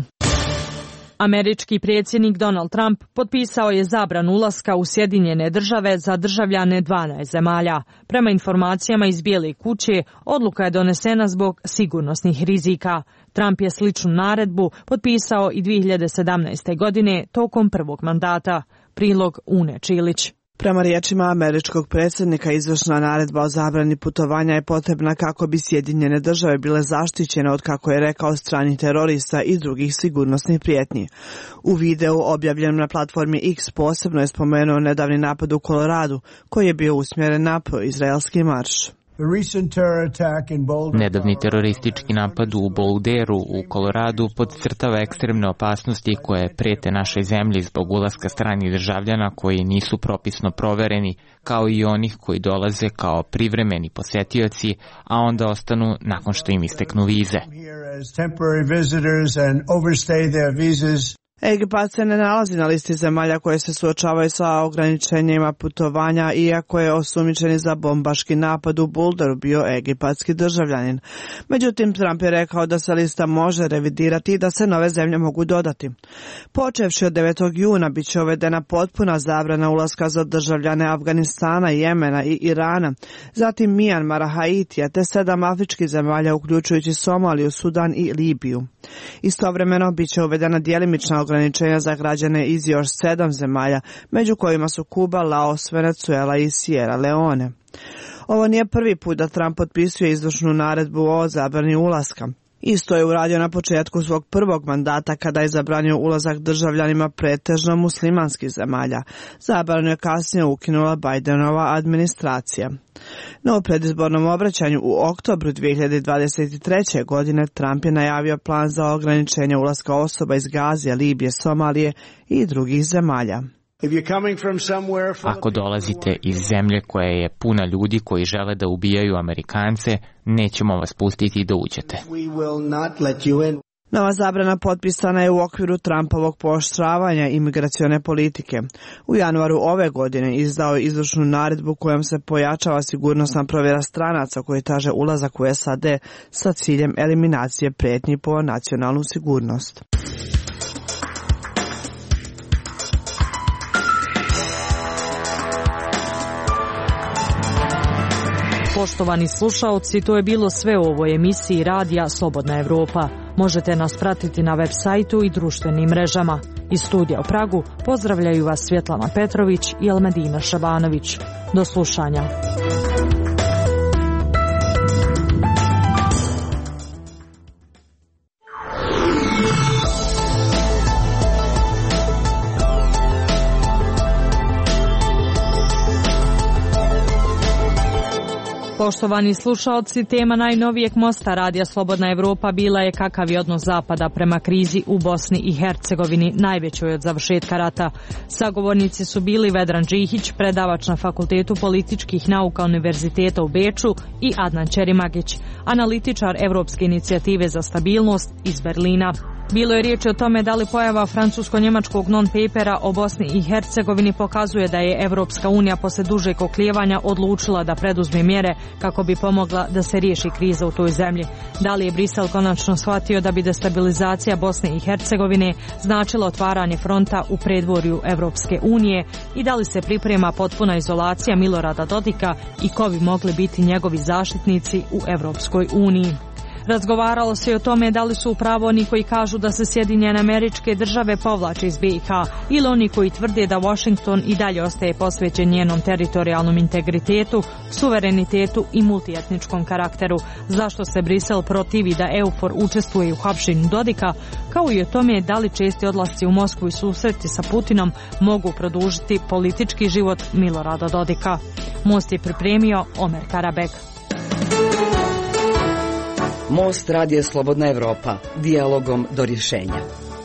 Speaker 1: Američki predsjednik Donald Trump potpisao je zabranu ulaska u Sjedinjene države za državljane dvanaest zemalja. Prema informacijama iz Bijele kuće, odluka je donesena zbog sigurnosnih rizika. Trump je sličnu naredbu potpisao i dvije hiljade sedamnaeste. godine tokom prvog mandata. Prilog Une Čilić.
Speaker 21: Prema riječima američkog predsjednika, izvršna naredba o zabrani putovanja je potrebna kako bi Sjedinjene države bile zaštićene od, kako je rekao, stranih terorista i drugih sigurnosnih prijetnji. U videu objavljenom na platformi X posebno je spomenuo nedavni napad u Koloradu, koji je bio usmjeren na proizraelski marš.
Speaker 22: Nedavni teroristički napad u Boulderu u Koloradu podcrtava ekstremne opasnosti koje prete našoj zemlji zbog ulaska stranih državljana koji nisu propisno provereni, kao i onih koji dolaze kao privremeni posjetioci, a onda ostanu nakon što im isteknu vize.
Speaker 21: Egipat se ne nalazi na listi zemalja koje se suočavaju sa ograničenjima putovanja, iako je osumnjičeni za bombaški napad u Boulderu bio egipatski državljanin. Međutim, Trump je rekao da se lista može revidirati i da se nove zemlje mogu dodati. Počevši od devetog juna bit će uvedena potpuna zabrana ulaska za državljane Afganistana, Jemena i Irana, zatim Mijanmara, Haitija te sedam afričkih zemalja uključujući Somaliju, Sudan i Libiju. Istovremeno bit će uvedena djelimična ograničenja za građane iz još sedam zemalja, među kojima su Kuba, Laos, Venezuela i Sierra Leone. Ovo nije prvi put da Trump potpisuje izvršnu naredbu o zabrani ulaska. Isto je uradio na početku svog prvog mandata kada je zabranio ulazak državljanima pretežno muslimanskih zemalja. Zabranu je kasnije ukinula Bidenova administracija. No u predizbornom obraćanju u oktobru dvije hiljade dvadeset treće. godine Trump je najavio plan za ograničenje ulaska osoba iz Gazije, Libije, Somalije i drugih zemalja.
Speaker 22: Ako dolazite iz zemlje koja je puna ljudi koji žele da ubijaju Amerikance, nećemo vas pustiti da uđete.
Speaker 21: Nova zabrana potpisana je u okviru Trumpovog pooštravanja imigracione politike. U januaru ove godine izdao je izvršnu naredbu kojom se pojačava sigurnosna provjera stranaca koji traže ulazak u S A D sa ciljem eliminacije prijetnji po nacionalnu sigurnost.
Speaker 1: Poštovani slušaoci, to je bilo sve u ovoj emisiji radija Slobodna Evropa. Možete nas pratiti na web sajtu i društvenim mrežama. Iz studija u Pragu pozdravljaju vas Svjetlana Petrović i Elmedina Šabanović. Do slušanja. Poštovani slušaoci, tema najnovijeg mosta radija Slobodna Evropa bila je kakav je odnos Zapada prema krizi u Bosni i Hercegovini, najvećoj od završetka rata. Sagovornici su bili Vedran Džihić, predavač na Fakultetu političkih nauka Univerziteta u Beču, i Adnan Ćerimagić, analitičar Evropske inicijative za stabilnost iz Berlina. Bilo je riječi o tome da li pojava francusko-njemačkog non-papera o Bosni i Hercegovini pokazuje da je Evropska unija posle dužeg oklijevanja odlučila da preduzme mjere kako bi pomogla da se riješi kriza u toj zemlji. Da li je Brisel konačno shvatio da bi destabilizacija Bosne i Hercegovine značila otvaranje fronta u predvorju Evropske unije i da li se priprema potpuna izolacija Milorada Dodika i ko bi mogli biti njegovi zaštitnici u Evropskoj uniji. Razgovaralo se i o tome da li su upravo oni koji kažu da se Sjedinjene Američke Države povlače iz B i H ili oni koji tvrde da Washington i dalje ostaje posvećen njenom teritorijalnom integritetu, suverenitetu i multietničkom karakteru. Zašto se Brisel protivi da EUFOR učestvuje u hapšenju Dodika, kao i o tome da li česti odlasci u Moskvu i susreti sa Putinom mogu produžiti politički život Milorada Dodika. Most je pripremio Omer Karabek.
Speaker 3: Most radija Slobodna Evropa, dijalogom do rješenja.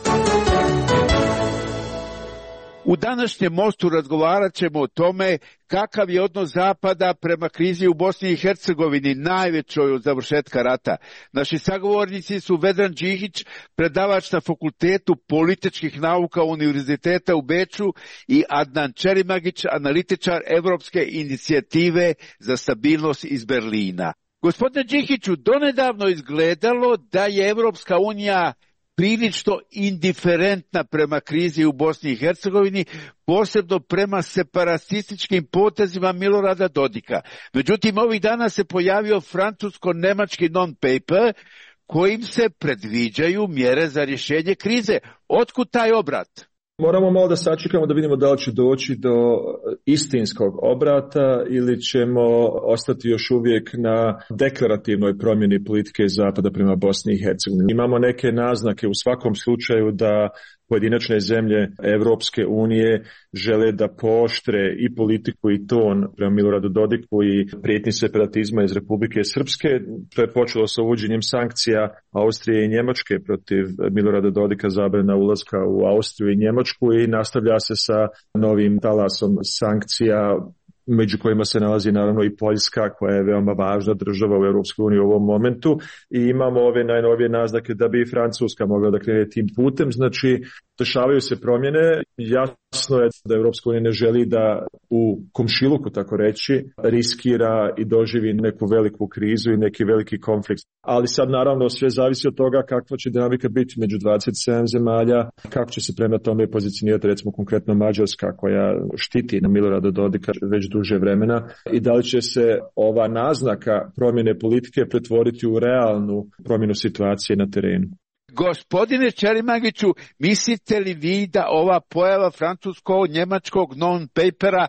Speaker 8: U današnjem mostu razgovarat ćemo o tome kakav je odnos Zapada prema krizi u Bosni i Hercegovini, najvećoj od završetka rata. Naši sagovornici su Vedran Džihić, predavač na Fakultetu političkih nauka Univerziteta u Beču, i Adnan Ćerimagić, analitičar Evropske inicijative za stabilnost iz Berlina. Gospodine Džihiću, donedavno izgledalo da je Evropska unija prilično indiferentna prema krizi u Bosni i Hercegovini, posebno prema separatističkim potezima Milorada Dodika. Međutim, ovih dana se pojavio francusko-nemački non-paper kojim se predviđaju mjere za rješenje krize. Otkud taj obrat?
Speaker 23: Moramo malo da sačekamo da vidimo da li će doći do istinskog obrata ili ćemo ostati još uvijek na deklarativnoj promjeni politike Zapada prema Bosni i Hercegovini. Imamo neke naznake u svakom slučaju da pojedinačne zemlje Evropske unije žele da pooštre i politiku i ton prema Miloradu Dodiku i prijetnji separatizma iz Republike Srpske. To je počelo sa uvođenjem sankcija Austrije i Njemačke protiv Milorada Dodika, zabrana ulaska u Austriju i Njemačku, i nastavlja se sa novim talasom sankcija, među kojima se nalazi naravno i Poljska, koja je veoma važna država u Europskoj uniji u ovom momentu, i imamo ove najnovije naznake da bi i Francuska mogla da krene tim putem. Znači, dešavaju se promjene. Jasno je da Europska unija ne želi da u komšiluku, tako reći, riskira i doživi neku veliku krizu i neki veliki konflikt. Ali sad naravno sve zavisi od toga kakva će dinamika biti među dvadeset sedam zemalja, kako će se prema tome pozicionirati recimo konkretno Mađarska, koja štiti na Milorada Dodika već duže vremena, i da li će se ova naznaka promjene politike pretvoriti u realnu promjenu situacije na terenu.
Speaker 8: Gospodine Ćerimagiću, mislite li vi da ova pojava francusko-njemačkog non-papera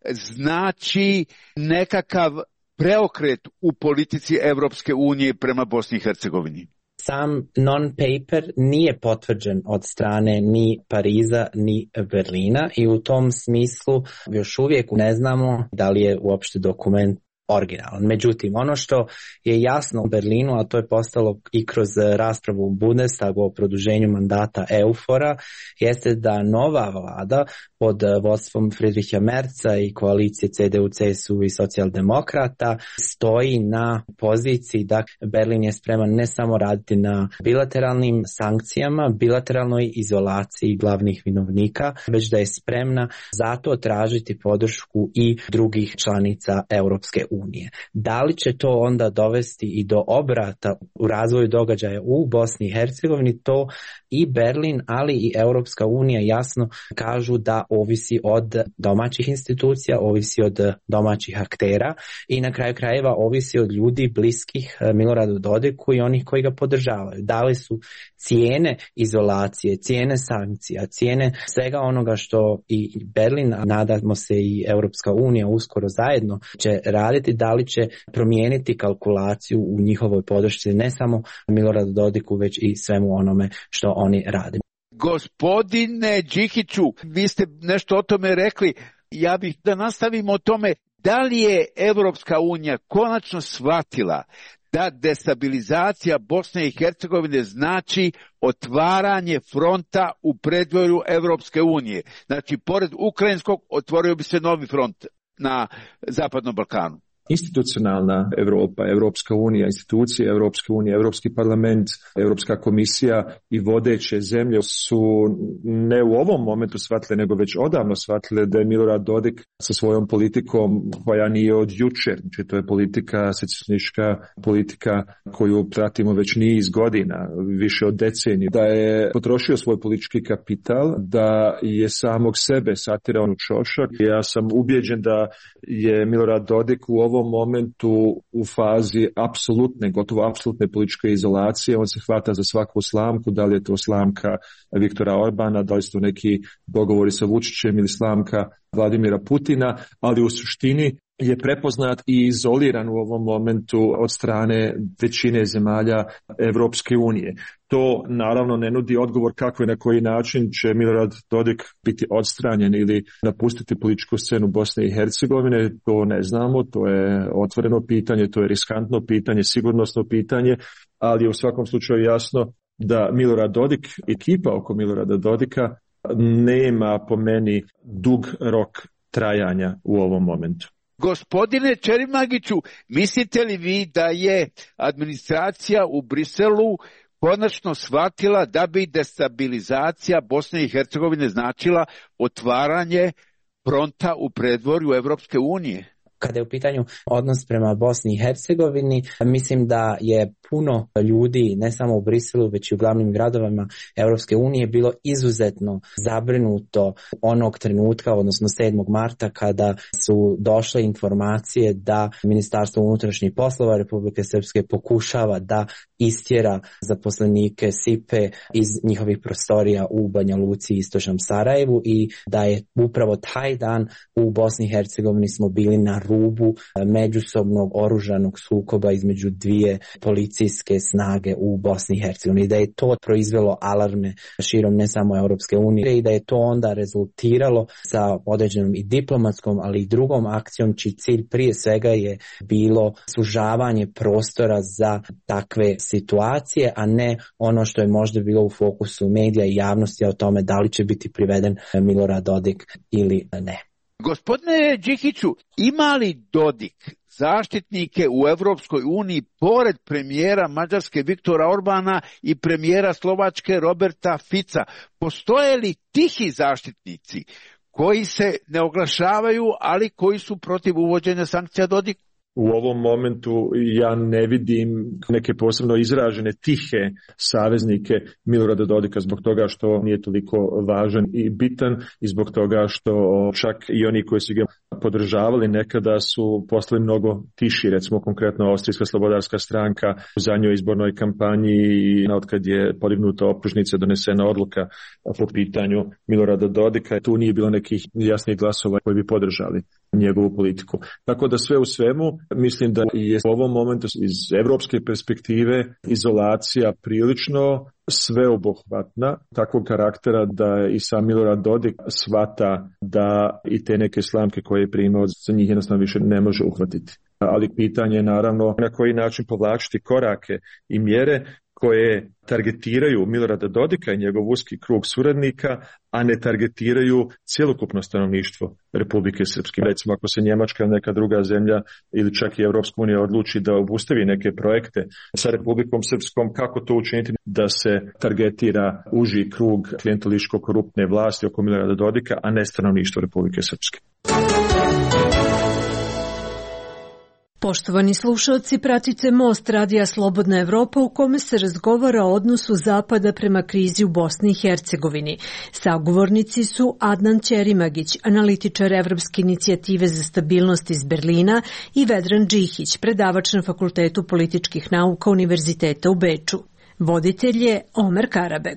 Speaker 8: znači nekakav preokret u politici Evropske unije prema Bosni i Hercegovini?
Speaker 24: Sam non-paper nije potvrđen od strane ni Pariza ni Berlina i u tom smislu još uvijek ne znamo da li je uopšte dokument originalan. Međutim, ono što je jasno u Berlinu, a to je postalo i kroz raspravu u Bundestagu o produženju mandata EUFOR-a, jeste da nova vlada pod vodstvom Friedricha Merza i koalicije C D U, C S U i socijaldemokrata stoji na poziciji da Berlin je spreman ne samo raditi na bilateralnim sankcijama, bilateralnoj izolaciji glavnih vinovnika, već da je spremna zato tražiti podršku i drugih članica Europske unije. unije. Da li će to onda dovesti i do obrata u razvoju događaja u Bosni i Hercegovini, to i Berlin, ali i Europska unija jasno kažu da ovisi od domaćih institucija, ovisi od domaćih aktera i na kraju krajeva ovisi od ljudi bliskih Miloradu Dodiku i onih koji ga podržavaju. Da li su cijene izolacije, cijene sankcija, cijene svega onoga što i Berlin, a nadamo se i Europska unija uskoro zajedno će raditi, da li će promijeniti kalkulaciju u njihovoj podršci ne samo Miloradu Dodiku, već i svemu onome što oni rade.
Speaker 8: Gospodine Đikiću, vi ste nešto o tome rekli, ja bih da nastavimo o tome. Da li je Evropska unija konačno shvatila da destabilizacija Bosne i Hercegovine znači otvaranje fronta u predvorju Evropske unije? Znači, pored ukrajinskog otvorio bi se novi front na Zapadnom Balkanu.
Speaker 23: Institucionalna Europa, Evropska unija, institucije Evropske unije, Evropski parlament, Europska komisija i vodeće zemlje su ne u ovom momentu shvatile, nego već odavno shvatile da je Milorad Dodik sa svojom politikom koja nije od jučer. Znači, to je politika, secesionistička politika koju pratimo već niz godina, više od decenije. Da je potrošio svoj politički kapital, da je samog sebe satirao u čošak. Ja sam ubijeđen da je Milorad Dodik u ovom momentu u fazi apsolutne, gotovo apsolutne političke izolacije. On se hvata za svaku slamku, da li je to slamka Viktora Orbana, da li su to neki dogovori sa Vučićem ili slamka Vladimira Putina, ali u suštini je prepoznat i izoliran u ovom momentu od strane većine zemalja Evropske unije. To naravno ne nudi odgovor kako i na koji način će Milorad Dodik biti odstranjen ili napustiti političku scenu Bosne i Hercegovine. To ne znamo, to je otvoreno pitanje, to je riskantno pitanje, sigurnosno pitanje, ali je u svakom slučaju jasno da Milorad Dodik, ekipa oko Milorada Dodika, nema po meni dug rok trajanja u ovom momentu.
Speaker 8: Gospodine Čerimagiću, mislite li vi da je administracija u Briselu konačno shvatila da bi destabilizacija Bosne i Hercegovine značila otvaranje fronta u predvorju Evropske unije?
Speaker 24: Kada je u pitanju odnos prema Bosni i Hercegovini, mislim da je puno ljudi, ne samo u Briselu, već i u glavnim gradovima Europske unije, bilo izuzetno zabrinuto onog trenutka, odnosno sedmog marta, kada su došle informacije da Ministarstvo unutrašnjih poslova Republike Srpske pokušava da istjera zaposlenike S I P E iz njihovih prostorija u Banja Luci i istočnom Sarajevu i da je upravo taj dan u Bosni i Hercegovini smo bili na rubu međusobnog oružanog sukoba između dvije policijske snage u Bosni i Hercegovini. Da je to proizvelo alarme širom ne samo Europske unije i da je to onda rezultiralo sa određenom i diplomatskom, ali i drugom akcijom čiji cilj prije svega je bilo sužavanje prostora za takve situacije, a ne ono što je možda bilo u fokusu medija i javnosti o tome da li će biti priveden Milorad Dodik ili ne.
Speaker 8: Gospodine Đikiću, ima li Dodik zaštitnike u Evropskoj uniji pored premijera Mađarske Viktora Orbana i premijera Slovačke Roberta Fica? Postoje li tihi zaštitnici koji se ne oglašavaju, ali koji su protiv uvođenja sankcija Dodiku?
Speaker 23: U ovom momentu ja ne vidim neke posebno izražene tihe saveznike Milorada Dodika zbog toga što nije toliko važan i bitan i zbog toga što čak i oni koji su ga podržavali nekada su postali mnogo tiši, recimo konkretno Austrijska slobodarska stranka u zadnjoj izbornoj kampanji i otkad je podignuta optužnica, donesena odluka po pitanju Milorada Dodika, tu nije bilo nekih jasnih glasova koji bi podržali njegovu politiku. Tako da sve u svemu mislim da je u ovom momentu iz evropske perspektive izolacija prilično sveobuhvatna, takvog karaktera da i sam Milorad Dodik shvata da i te neke slamke koje je primao za njih jednostavno više ne može uhvatiti. Ali pitanje je naravno na koji način povlačiti korake i mjere koje targetiraju Milorada Dodika i njegov uski krug suradnika, a ne targetiraju cjelokupno stanovništvo Republike Srpske. Recimo ako se Njemačka ili neka druga zemlja ili čak i Europska unija odluči da obustavi neke projekte sa Republikom Srpskom, kako to učiniti da se targetira uži krug klijentelističko-koruptne vlasti oko Milorada Dodika, a ne stanovništvo Republike Srpske.
Speaker 6: Poštovani slušalci, pratite Most radija Slobodna Evropa u kome se razgovara o odnosu Zapada prema krizi u Bosni i Hercegovini. Sagovornici su Adnan Ćerimagić, analitičar Evropske inicijative za stabilnost iz Berlina, i Vedran Džihić, predavač na Fakultetu političkih nauka Univerziteta u Beču. Voditelj je Omer Karabeg.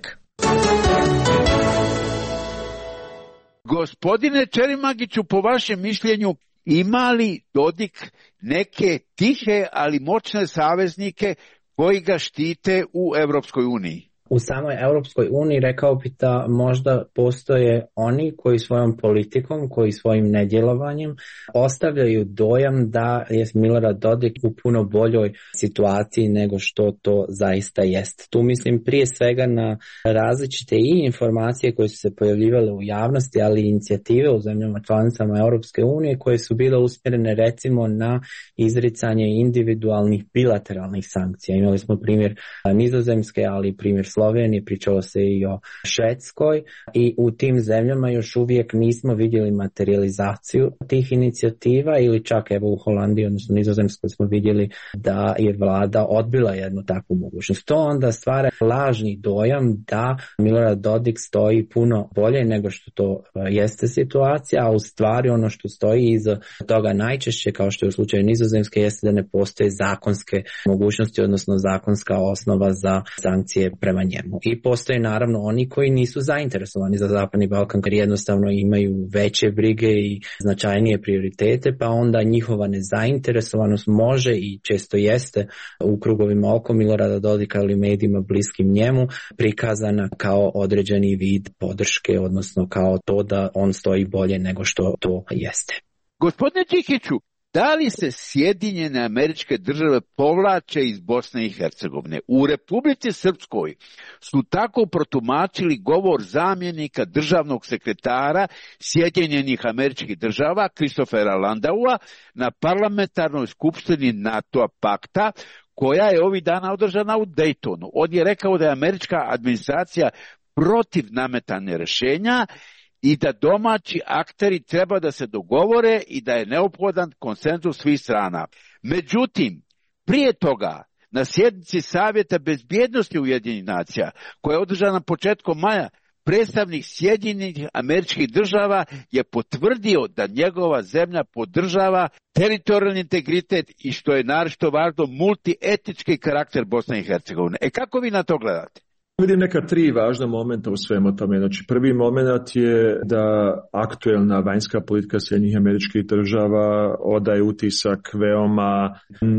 Speaker 8: Gospodine Ćerimagiću, po vašem mišljenju, ima li Dodik neke tihe, ali moćne saveznike koji ga štite u Europskoj uniji?
Speaker 24: U samoj Europskoj uniji rekao bi da možda postoje oni koji svojom politikom, koji svojim nedjelovanjem ostavljaju dojam da je Milorad Dodik u puno boljoj situaciji nego što to zaista jest. Tu mislim prije svega na različite i informacije koje su se pojavljivale u javnosti, ali i inicijative u zemljama članicama Europske unije koje su bile usmjerene recimo na izricanje individualnih bilateralnih sankcija. Imali smo primjer Nizozemske, ali i primjer Slovenije, pričalo se i o Švedskoj, i u tim zemljama još uvijek nismo vidjeli materializaciju tih inicijativa, ili čak evo u Holandiji, odnosno Nizozemskoj, smo vidjeli da je vlada odbila jednu takvu mogućnost. To onda stvara lažni dojam da Milorad Dodik stoji puno bolje nego što to jeste situacija, a u stvari ono što stoji iza toga najčešće, kao što je u slučaju Nizozemske, jeste da ne postoje zakonske mogućnosti, odnosno zakonska osnova za sankcije prema njemu. I postoje naravno oni koji nisu zainteresovani za Zapadni Balkan, jer jednostavno imaju veće brige i značajnije prioritete, pa onda njihova nezainteresovanost može i često jeste u krugovima oko Milorada Dodika ili medijima bliskim njemu prikazana kao određeni vid podrške, odnosno kao to da on stoji bolje nego što to jeste.
Speaker 8: Gospodine Čikiću, da li se Sjedinjene Američke Države povlače iz Bosne i Hercegovine? U Republici Srpskoj su tako protumačili govor zamjenika državnog sekretara Sjedinjenih Američkih Država Kristofera Landaua na parlamentarnoj skupštini NATO pakta, koja je ovih dana održana u Daytonu. On je rekao da je američka administracija protiv nametanja rješenja i da domaći akteri treba da se dogovore i da je neophodan konsenzus svih strana. Međutim, prije toga, na sjednici Savjeta bezbjednosti Ujedinjenih nacija, koja je održana početkom maja, predstavnik Sjedinjenih Američkih Država je potvrdio da njegova zemlja podržava teritorijalni integritet i, što je naročito važno, multietnički karakter Bosne i Hercegovine. E kako vi na to gledate?
Speaker 23: Vidim neka tri važna momenta u svemu tome. Znači, prvi moment je da aktuelna vanjska politika Sjedinjenih Američkih Država odaje utisak veoma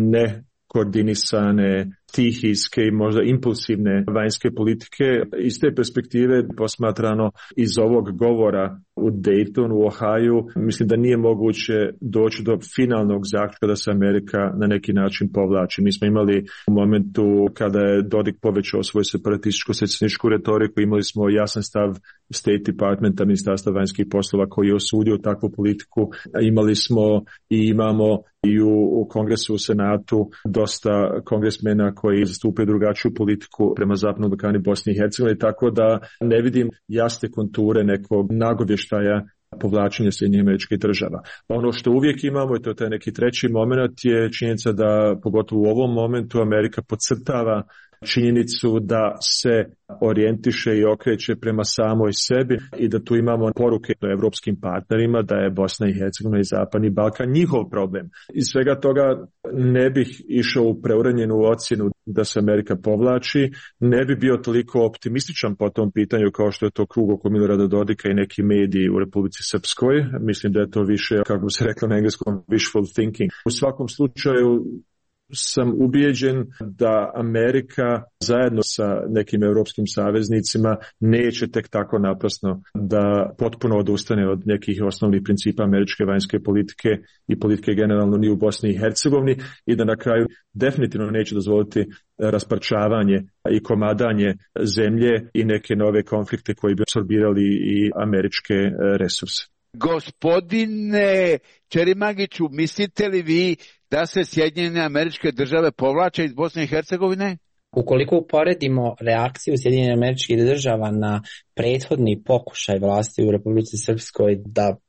Speaker 23: nekoordinisane, stihijske i možda impulsivne vanjske politike. Iz te perspektive posmatrano iz ovog govora u Daytonu, u Ohaju, mislim da nije moguće doći do finalnog zaključka da se Amerika na neki način povlači. Mi smo imali u momentu kada je Dodik povećao svoju separatističko-secesionističku retoriku, imali smo jasan stav State Departmenta, Ministarstva vanjskih poslova, koji je osudio takvu politiku. Imali smo i imamo i u, u Kongresu, u Senatu dosta kongresmena koji zastupaju drugačiju politiku prema Zapadnom Balkanu i Bosni i Hercegovini, tako da ne vidim jasne konture nekog nagovještaja povlačenja Sjedinjenih Američkih Država. Ono što uvijek imamo, i to je taj neki treći moment, je činjenica da, pogotovo u ovom momentu, Amerika podcrtava činjenicu da se orijentiše i okreće prema samoj sebi i da tu imamo poruke evropskim partnerima da je Bosna i Hercegovina i Zapadni Balkan njihov problem. Iz svega toga ne bih išao u preuranjenu ocjenu da se Amerika povlači, ne bi bio toliko optimističan po tom pitanju kao što je to krug oko Milorada Dodika i neki mediji u Republici Srpskoj. Mislim da je to više, kako bi se reklo na engleskom, wishful thinking. U svakom slučaju sam ubijeđen da Amerika zajedno sa nekim europskim saveznicima neće tek tako naprasno da potpuno odustane od nekih osnovnih principa američke vanjske politike i politike generalno ni u Bosni i Hercegovini i da na kraju definitivno neće dozvoliti rasparčavanje i komadanje zemlje i neke nove konflikte koji bi apsorbirali i američke resurse.
Speaker 8: Gospodine Ćerimagiću, mislite li vi da se Sjedinjene Američke Države povlače iz Bosne i Hercegovine?
Speaker 24: Ukoliko uporedimo reakciju Sjedinjenih Američkih Država na prethodni pokušaj vlasti u Republici Srpskoj da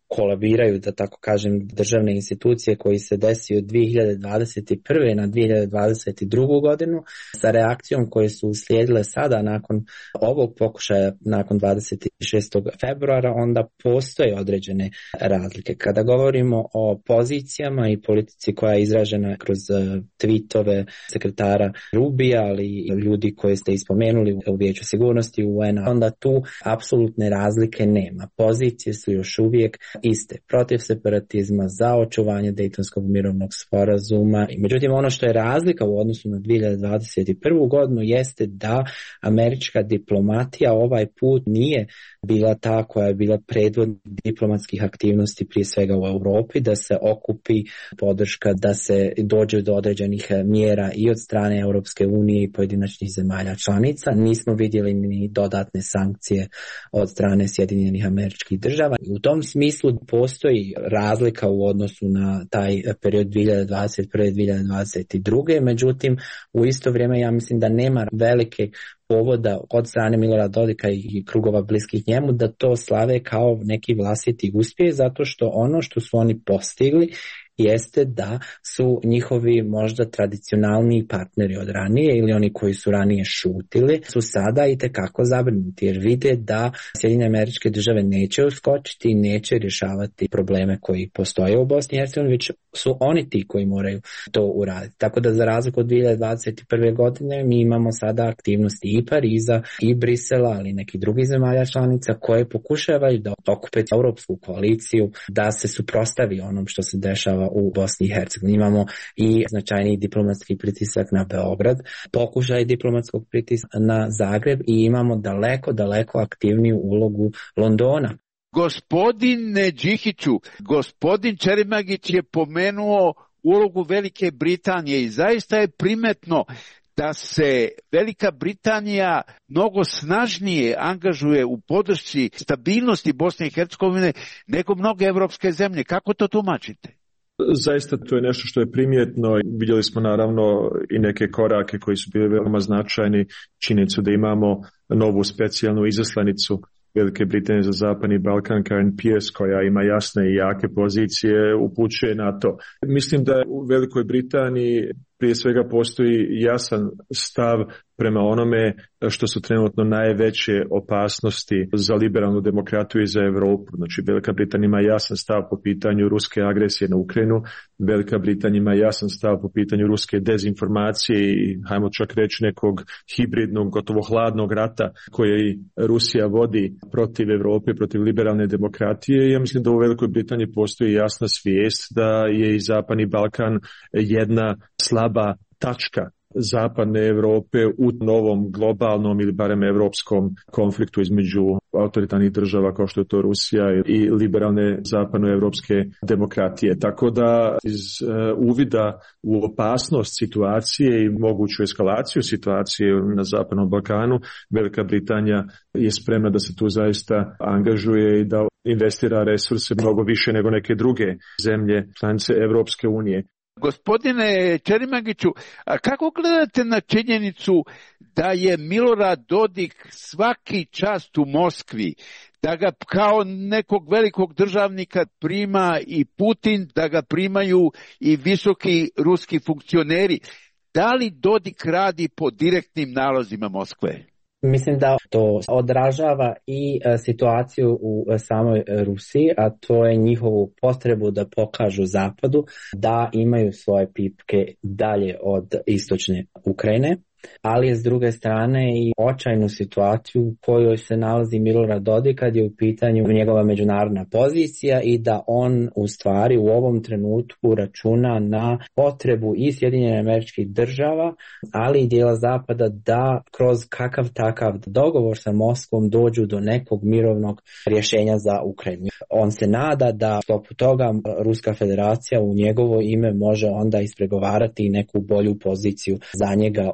Speaker 24: kolabiraju, da tako kažem, državne institucije koji se desio od dvije hiljade dvadeset prve na dvije hiljade dvadeset drugu godinu sa reakcijom koje su uslijedile sada nakon ovog pokušaja, nakon dvadeset šestog februara, onda postoje određene razlike. Kada govorimo o pozicijama i politici koja je izražena kroz tweetove sekretara Rubija, ali i ljudi koje ste ispomenuli u Vijeću sigurnosti U N A, onda tu apsolutne razlike nema. Pozicije su još uvijek iste, protiv separatizma, za očuvanje Dejtonskog mirovnog sporazuma. Međutim, ono što je razlika u odnosu na dvije hiljade dvadeset prvu godinu jeste da američka diplomatija ovaj put nije bila ta koja je bila predvodnik diplomatskih aktivnosti prije svega u Europi, da se okupi podrška, da se dođe do određenih mjera i od strane Europske unije i pojedinačnih zemalja članica. Nismo vidjeli ni dodatne sankcije od strane Sjedinjenih Američkih Država. U tom smislu postoji razlika u odnosu na taj period dvije hiljade dvadeset prve do dvije hiljade dvadeset druge. Međutim, u isto vrijeme ja mislim da nema velike povoda od strane Milorada Dodika i krugova bliskih njemu da to slave kao neki vlastiti uspjeh, zato što ono što su oni postigli jeste da su njihovi možda tradicionalni partneri od ranije ili oni koji su ranije šutili su sada i tekako zabrinuti jer vide da Sjedinjene Američke Države neće uskočiti i neće rješavati probleme koji postoje u Bosni i Hercegovini, već su oni ti koji moraju to uraditi. Tako da za razliku od dvije hiljade dvadeset prve godine mi imamo sada aktivnosti i Pariza i Brisela, ali i neki drugi zemalja članica koje pokušavaju da okupe europsku koaliciju, da se suprotstavi onom što se dešava u Bosni i Hercegovini. Imamo i značajni diplomatski pritisak na Beograd, pokušaj diplomatskog pritiska na Zagreb i imamo daleko, daleko aktivniju ulogu Londona.
Speaker 8: Gospodine Đikiću, gospodin Čerimagić je pomenuo ulogu Velike Britanije i zaista je primetno da se Velika Britanija mnogo snažnije angažuje u podršci stabilnosti Bosne i Hercegovine nego mnoge evropske zemlje. Kako to tumačite?
Speaker 23: Zaista to je nešto što je primjetno. Vidjeli smo naravno i neke korake koji su bili veoma značajni. Činjenicu da imamo novu specijalnu izaslanicu Velike Britanije za Zapadni Balkan, Karen Pierce, koja ima jasne i jake pozicije, upućuje na to. Mislim da u Velikoj Britaniji prije svega postoji jasan stav prema onome što su trenutno najveće opasnosti za liberalnu demokratiju i za Europu. Znači, Velika Britanija ima jasan stav po pitanju ruske agresije na Ukrajinu, Velika Britanija ima jasan stav po pitanju ruske dezinformacije i, hajmo čak reći, nekog hibridnog, gotovo hladnog rata koji Rusija vodi protiv Europe, protiv liberalne demokratije. Ja mislim da u Velikoj Britaniji postoji jasna svijest da je i Zapadni Balkan jedna slaba tačka Zapadne Europe u novom globalnom ili barem europskom konfliktu između autoritarnih država kao što je to Rusija i liberalne zapadnoevropske demokratije. Tako da iz uh, uvida u opasnost situacije i moguću eskalaciju situacije na Zapadnom Balkanu, Velika Britanija je spremna da se tu zaista angažuje i da investira resurse mnogo više nego neke druge zemlje članice Evropske unije.
Speaker 8: Gospodine Čerimagiću, a kako gledate na činjenicu da je Milorad Dodik svaki čast u Moskvi, da ga kao nekog velikog državnika prima i Putin, da ga primaju i visoki ruski funkcioneri? Da li Dodik radi po direktnim nalozima Moskve?
Speaker 24: Mislim da to odražava i situaciju u samoj Rusiji, a to je njihovu potrebu da pokažu Zapadu da imaju svoje pipke dalje od istočne Ukrajine, ali je s druge strane i očajnu situaciju u kojoj se nalazi Milorad Dodik kad je u pitanju njegova međunarodna pozicija i da on u stvari u ovom trenutku računa na potrebu i Sjedinjenih Američkih Država, ali i dijela Zapada da kroz kakav takav dogovor sa Moskvom dođu do nekog mirovnog rješenja za Ukrajinu. On se nada da sklopu toga Ruska federacija u njegovo ime može onda ispregovarati neku bolju poziciju za njega u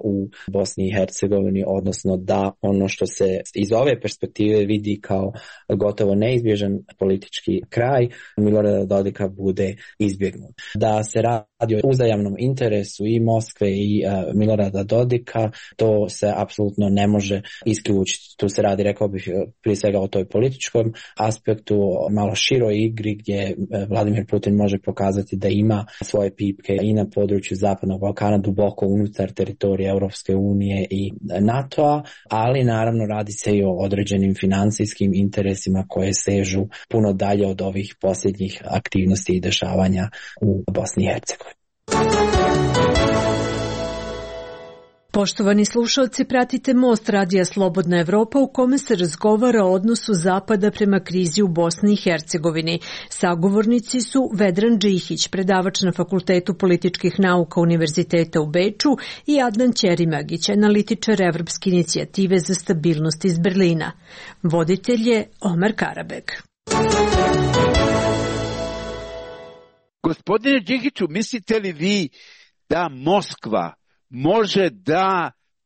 Speaker 24: Bosni i Hercegovini, odnosno da ono što se iz ove perspektive vidi kao gotovo neizbježan politički kraj Milorada Dodika bude izbjegnut. Da se radi o uzajamnom interesu i Moskve i uh, Milorada Dodika, to se apsolutno ne može isključiti. Tu se radi, rekao bih, prije svega o toj političkom aspektu, malo široj igri gdje Vladimir Putin može pokazati da ima svoje pipke i na području Zapadnog Balkana, duboko unutar teritorija Europske unije i NATO-a, ali naravno radi se i o određenim financijskim interesima koje sežu puno dalje od ovih posljednjih aktivnosti i dešavanja u Bosni i Hercegovini.
Speaker 6: Poštovani slušalci, pratite Most radija Slobodna Evropa u kome se razgovara o odnosu Zapada prema krizi u Bosni i Hercegovini. Sagovornici su Vedran Džihić, predavač na Fakultetu političkih nauka Univerziteta u Beču, i Adnan Ćerimagić, analitičar Evropske inicijative za stabilnost iz Berlina. Voditelj je Omer Karabek.
Speaker 8: Gospodine Džihiću, mislite li vi da Moskva može da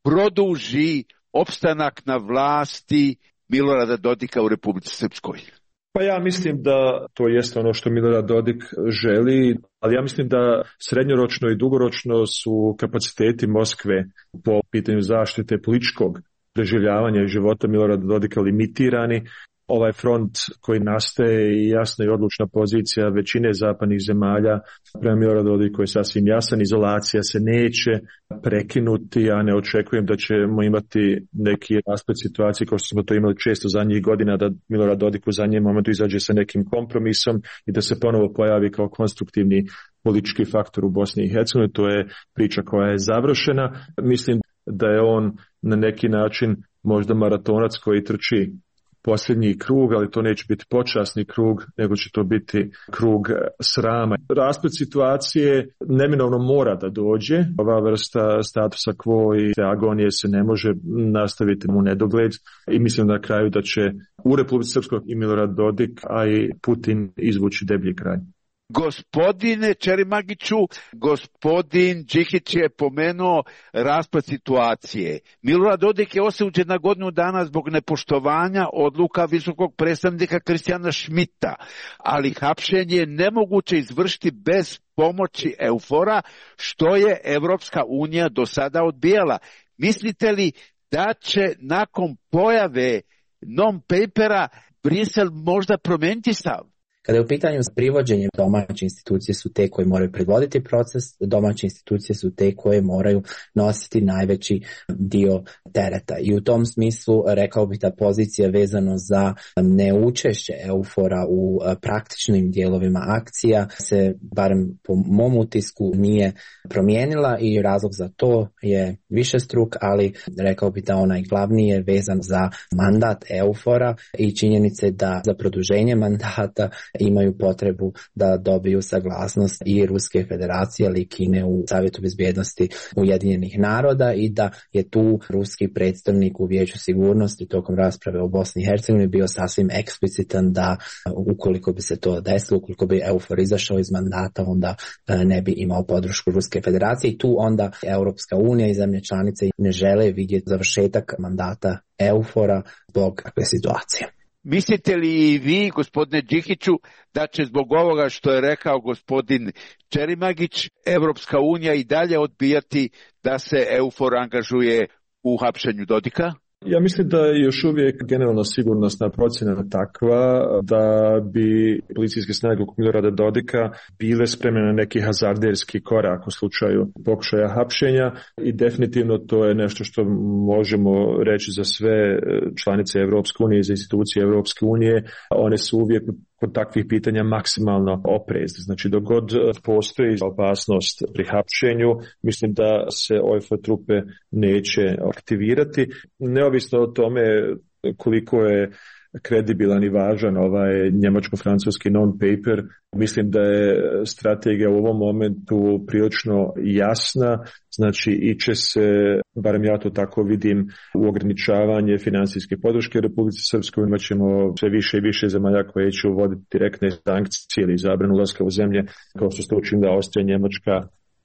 Speaker 8: produži opstanak na vlasti Milorada Dodika u Republici Srpskoj?
Speaker 23: Pa ja mislim da to jeste ono što Milorad Dodik želi, ali ja mislim da srednjoročno i dugoročno su kapaciteti Moskve po pitanju zaštite političkog preživljavanja i života Milorada Dodika limitirani. Ovaj front koji nastaje i jasna i odlučna pozicija većine zapadnih zemalja prema Miloradu Dodiku je sasvim jasan. Izolacija se neće prekinuti, ja ne očekujem da ćemo imati neki rasplet situacije kao što smo to imali često zadnjih godina, da Milorad Dodik u zadnjem momentu izađe sa nekim kompromisom i da se ponovo pojavi kao konstruktivni politički faktor u Bosni i Hercegovini. To je priča koja je završena. Mislim da je on na neki način možda maratonac koji trči posljednji krug, ali to neće biti počasni krug, nego će to biti krug srama. Rasplet situacije neminovno mora da dođe. Ova vrsta statusa quo i te agonije se ne može nastaviti u nedogled i mislim na kraju da će u Republici Srpskoj i Milorad Dodik, a i Putin izvući deblji kraj.
Speaker 8: Gospodine Ćerimagiću, gospodin Džihić je pomenuo raspad situacije. Milorad Dodik je osuđen na godinu dana zbog nepoštovanja odluka visokog predstavnika Kristijana Šmita, ali hapšenje je nemoguće izvršiti bez pomoći Eufora, što je Evropska unija do sada odbijala. Mislite li da će nakon pojave non-papera Brisel možda promijeniti stav?
Speaker 24: Kada je u pitanju privođenje, domaće institucije su te koje moraju predvoditi proces, domaće institucije su te koje moraju nositi najveći dio tereta. I u tom smislu rekao bih da pozicija vezano za neučešće Eufora u praktičnim dijelovima akcija se, barem po mom utisku, nije promijenila i razlog za to je višestruk, ali rekao bih da onaj glavni je vezan za mandat Eufora i činjenice da za produženje mandata imaju potrebu da dobiju saglasnost i Ruske federacije, ali i Kine u Savjetu bezbjednosti Ujedinjenih naroda i da je tu ruski predstavnik u Vijeću sigurnosti tokom rasprave o Bosni i Hercegovini bio sasvim eksplicitan da ukoliko bi se to desilo, ukoliko bi Eufor izašao iz mandata, onda ne bi imao podršku Ruske federacije i tu onda Europska unija i zemlje članice ne žele vidjeti završetak mandata Eufora zbog takve situacije.
Speaker 8: Mislite li i vi, gospodine Džihiću, da će zbog ovoga što je rekao gospodin Ćerimagić, Evropska unija i dalje odbijati da se Eufor angažuje u hapšenju Dodika?
Speaker 23: Ja mislim da je još uvijek generalno sigurnosna procjena takva da bi policijske snage oko Milorada Dodika bile spremne na neki hazarderski korak u slučaju pokušaja hapšenja i definitivno to je nešto što možemo reći za sve članice Evropske unije i za institucije Evropske unije. One su uvijek kod takvih pitanja maksimalno oprezni. Znači, dok god postoji opasnost pri hapšenju, mislim da se O F trupe neće aktivirati. Neovisno o tome koliko je kredibilan i važan ovaj njemačko-francuski non-paper, mislim da je strategija u ovom momentu prilično jasna, znači iće se, barem ja to tako vidim, u ograničavanje financijske podrške Republici Srpskoj. Imat ćemo sve više i više zemalja koje će uvoditi direktne sankcije ili zabranu ulaska u zemlje, kao što ste učinili Austrija, Njemačka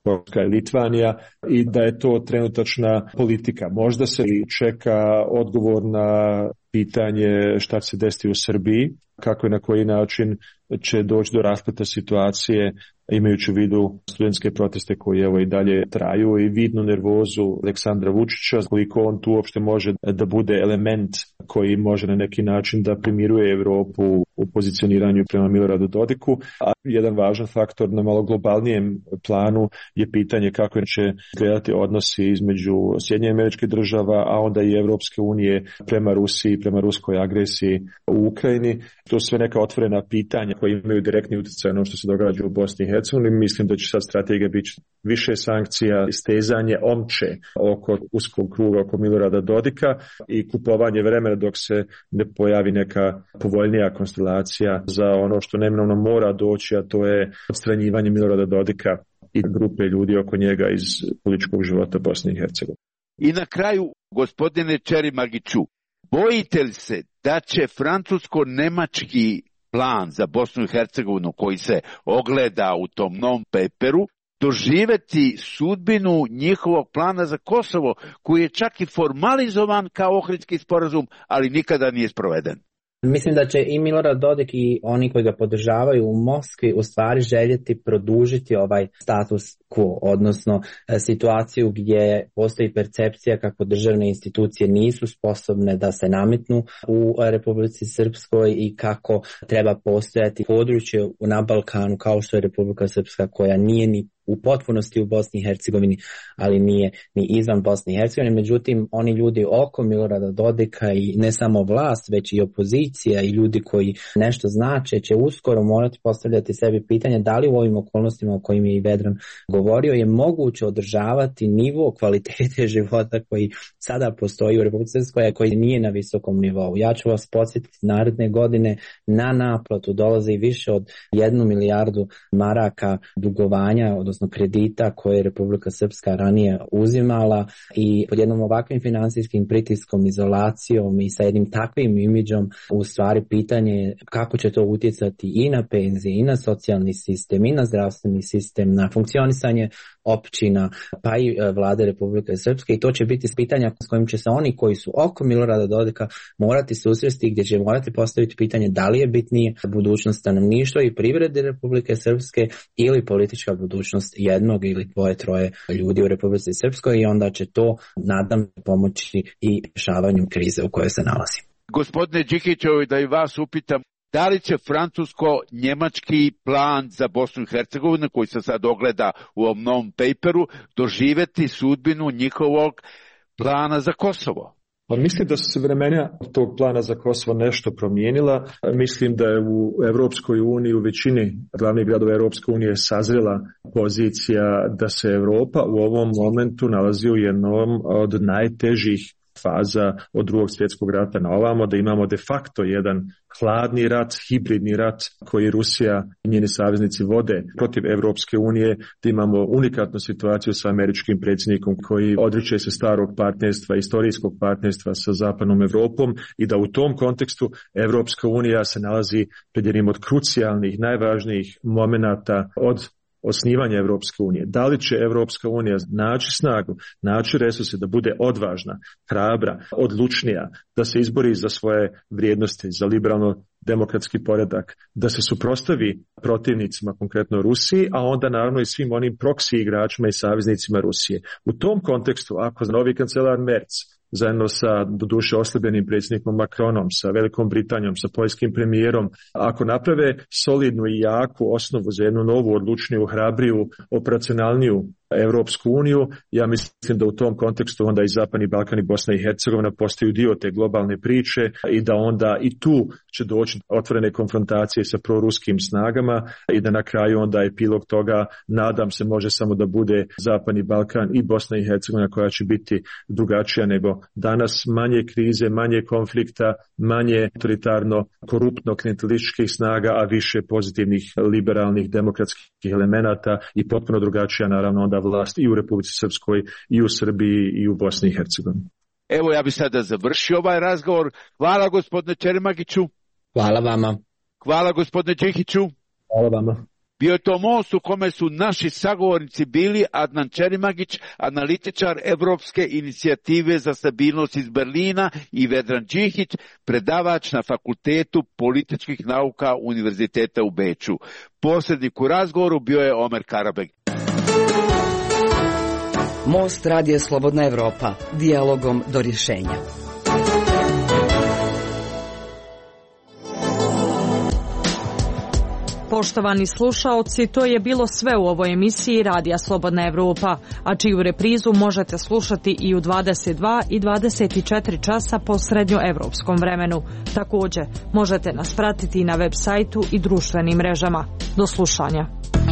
Speaker 23: Poljska i Litvanija i da je to trenutačna politika. Možda se i čeka odgovor na pitanje šta će se desiti u Srbiji, kako i na koji način će doći do raspleta situacije, imajući u vidu studentske proteste koji evo i dalje traju i vidnu nervozu Aleksandra Vučića, koliko on tu uopšte može da bude element koji može na neki način da primiruje Europu u pozicioniranju prema Miloradu Dodiku. A jedan važan faktor na malo globalnijem planu je pitanje kako će gledati odnosi između Sjedinjenih Američkih Država, a onda i Evropske unije prema Rusiji, prema ruskoj agresiji u Ukrajini. To su sve neka otvorena pitanja koje imaju direktni utjecaj na ono što se događa u Bosni i Hercegovini. Mislim da će sad strategija biti više sankcija, stezanje omče oko uskog kruga, oko Milorada Dodika i kupovanje vremena dok se ne pojavi neka povoljnija konstelacija za ono što neminovno mora doći, a to je odstranjivanje Milorada Dodika i grupe ljudi oko njega iz političkog života Bosne i Hercegovine.
Speaker 8: I na kraju, gospodine Čerimagiću, bojite li se da će francusko-nemački plan za Bosnu i Hercegovinu koji se ogleda u tom non-paperu doživeti sudbinu njihovog plana za Kosovo koji je čak i formalizovan kao Ohridski sporazum, ali nikada nije sproveden?
Speaker 24: Mislim da će i Milorad Dodik i oni koji ga podržavaju u Moskvi u stvari željeti produžiti ovaj status quo, odnosno situaciju gdje postoji percepcija kako državne institucije nisu sposobne da se nametnu u Republici Srpskoj i kako treba postojati područje na Balkanu kao što je Republika Srpska koja nije ni u potpunosti u Bosni i Hercegovini, ali nije ni izvan Bosne i Hercegovine. Međutim, oni ljudi oko Milorada Dodika i ne samo vlast, već i opozicija i ljudi koji nešto znače će uskoro morati postavljati sebi pitanje da li u ovim okolnostima o kojim je i Vedran govorio je moguće održavati nivo kvalitete života koji sada postoji u Republici Srpskoj, a koji nije na visokom nivou. Ja ću vas podsjetiti, naredne godine na naplatu dolazi više od jednu milijardu maraka dugovanja, odnosno kredita koje je Republika Srpska ranije uzimala i pod jednom ovakvim finansijskim pritiskom, izolacijom i sa jednim takvim imidžom u stvari pitanje je kako će to utjecati i na penzije, i na socijalni sistem, i na zdravstveni sistem, na funkcionisanje općina, pa i vlade Republike Srpske i to će biti pitanja s kojim će se oni koji su oko Milorada Dodika morati susresti gdje će morati postaviti pitanje da li je bitnije budućnost stanovništva i privrede Republike Srpske ili politička budućnost jednog ili dvoje, troje ljudi u Republici Srpskoj i onda će to, nadam, pomoći i rješavanju krize u kojoj se nalazi.
Speaker 8: Gospodine Đikićevi, da i vas upitam, da li će francusko-njemački plan za Bosnu i Hercegovinu, koji se sad ogleda u ovom novom paperu, doživjeti sudbinu njihovog plana za Kosovo?
Speaker 23: Pa mislim da su se vremena tog plana za Kosovo nešto promijenila. Mislim da je u Europskoj uniji, u većini glavnih gradova Europske unije sazrela pozicija da se Europa u ovom momentu nalazi u jednom od najtežih faza od drugog svjetskog rata na ovamo, da imamo de facto jedan hladni rat, hibridni rat koji Rusija i njeni saveznici vode protiv Europske unije, da imamo unikatnu situaciju sa američkim predsjednikom koji odriče se starog partnerstva, istorijskog partnerstva sa zapadnom Europom i da u tom kontekstu Europska unija se nalazi pred jednim od krucijalnih, najvažnijih momenata od osnivanja Europske unije. Da li će Europska unija naći snagu, naći resurse da bude odvažna, hrabra, odlučnija, da se izbori za svoje vrijednosti, za liberalno demokratski poredak, da se suprotstavi protivnicima, konkretno Rusiji, a onda naravno i svim onim proksi igračima i saveznicima Rusije. U tom kontekstu, ako novi kancelar Merz zajedno sa doduše oslabljenim predsjednikom Macronom, sa Velikom Britanijom, sa poljskim premijerom, ako naprave solidnu i jaku osnovu za jednu novu, odlučniju, hrabriju, operacionalniju Europsku uniju, ja mislim da u tom kontekstu onda i Zapadni Balkan i Bosna i Hercegovina postaju dio te globalne priče i da onda i tu će doći otvorene konfrontacije sa proruskim snagama i da na kraju onda epilog toga, nadam se, može samo da bude Zapadni Balkan i Bosna i Hercegovina koja će biti drugačija nego danas, manje krize, manje konflikta, manje autoritarno, koruptno, klijentelističkih snaga, a više pozitivnih, liberalnih, demokratskih elemenata i potpuno drugačija naravno onda vlast i u Republici Srpskoj, i u Srbiji, i u Bosni i Hercegovini.
Speaker 8: Evo, ja bih sada završio ovaj razgovor. Hvala gospodine Čerimagiću.
Speaker 24: Hvala vama.
Speaker 8: Hvala gospodine Đikiću.
Speaker 23: Hvala vama.
Speaker 8: Bio je to most u kome su naši sagovornici bili Adnan Čerimagić, analitičar Evropske inicijative za stabilnost iz Berlina, i Vedran Đihić, predavač na Fakultetu političkih nauka Univerziteta u Beču. Posrednik u razgovoru bio je Omer Karabeg.
Speaker 3: Most radija Slobodna Evropa, dijalogom do rješenja.
Speaker 1: Poštovani slušaoci, to je bilo sve u ovoj emisiji Radija Slobodna Evropa, a čiju reprizu možete slušati i u dvadeset dva i dvadeset četiri časa po srednjoevropskom vremenu. Također, možete nas pratiti na web sajtu i društvenim mrežama. Do slušanja.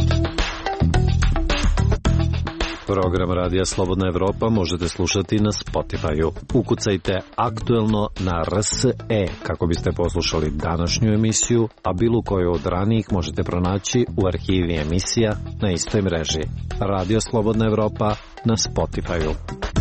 Speaker 7: Program Radija Slobodna Evropa možete slušati na Spotify-u. Ukucajte aktuelno na R S E kako biste poslušali današnju emisiju, a bilo koju od ranijih možete pronaći u arhivi emisija na istoj mreži. Radio Slobodna Evropa na Spotify-u.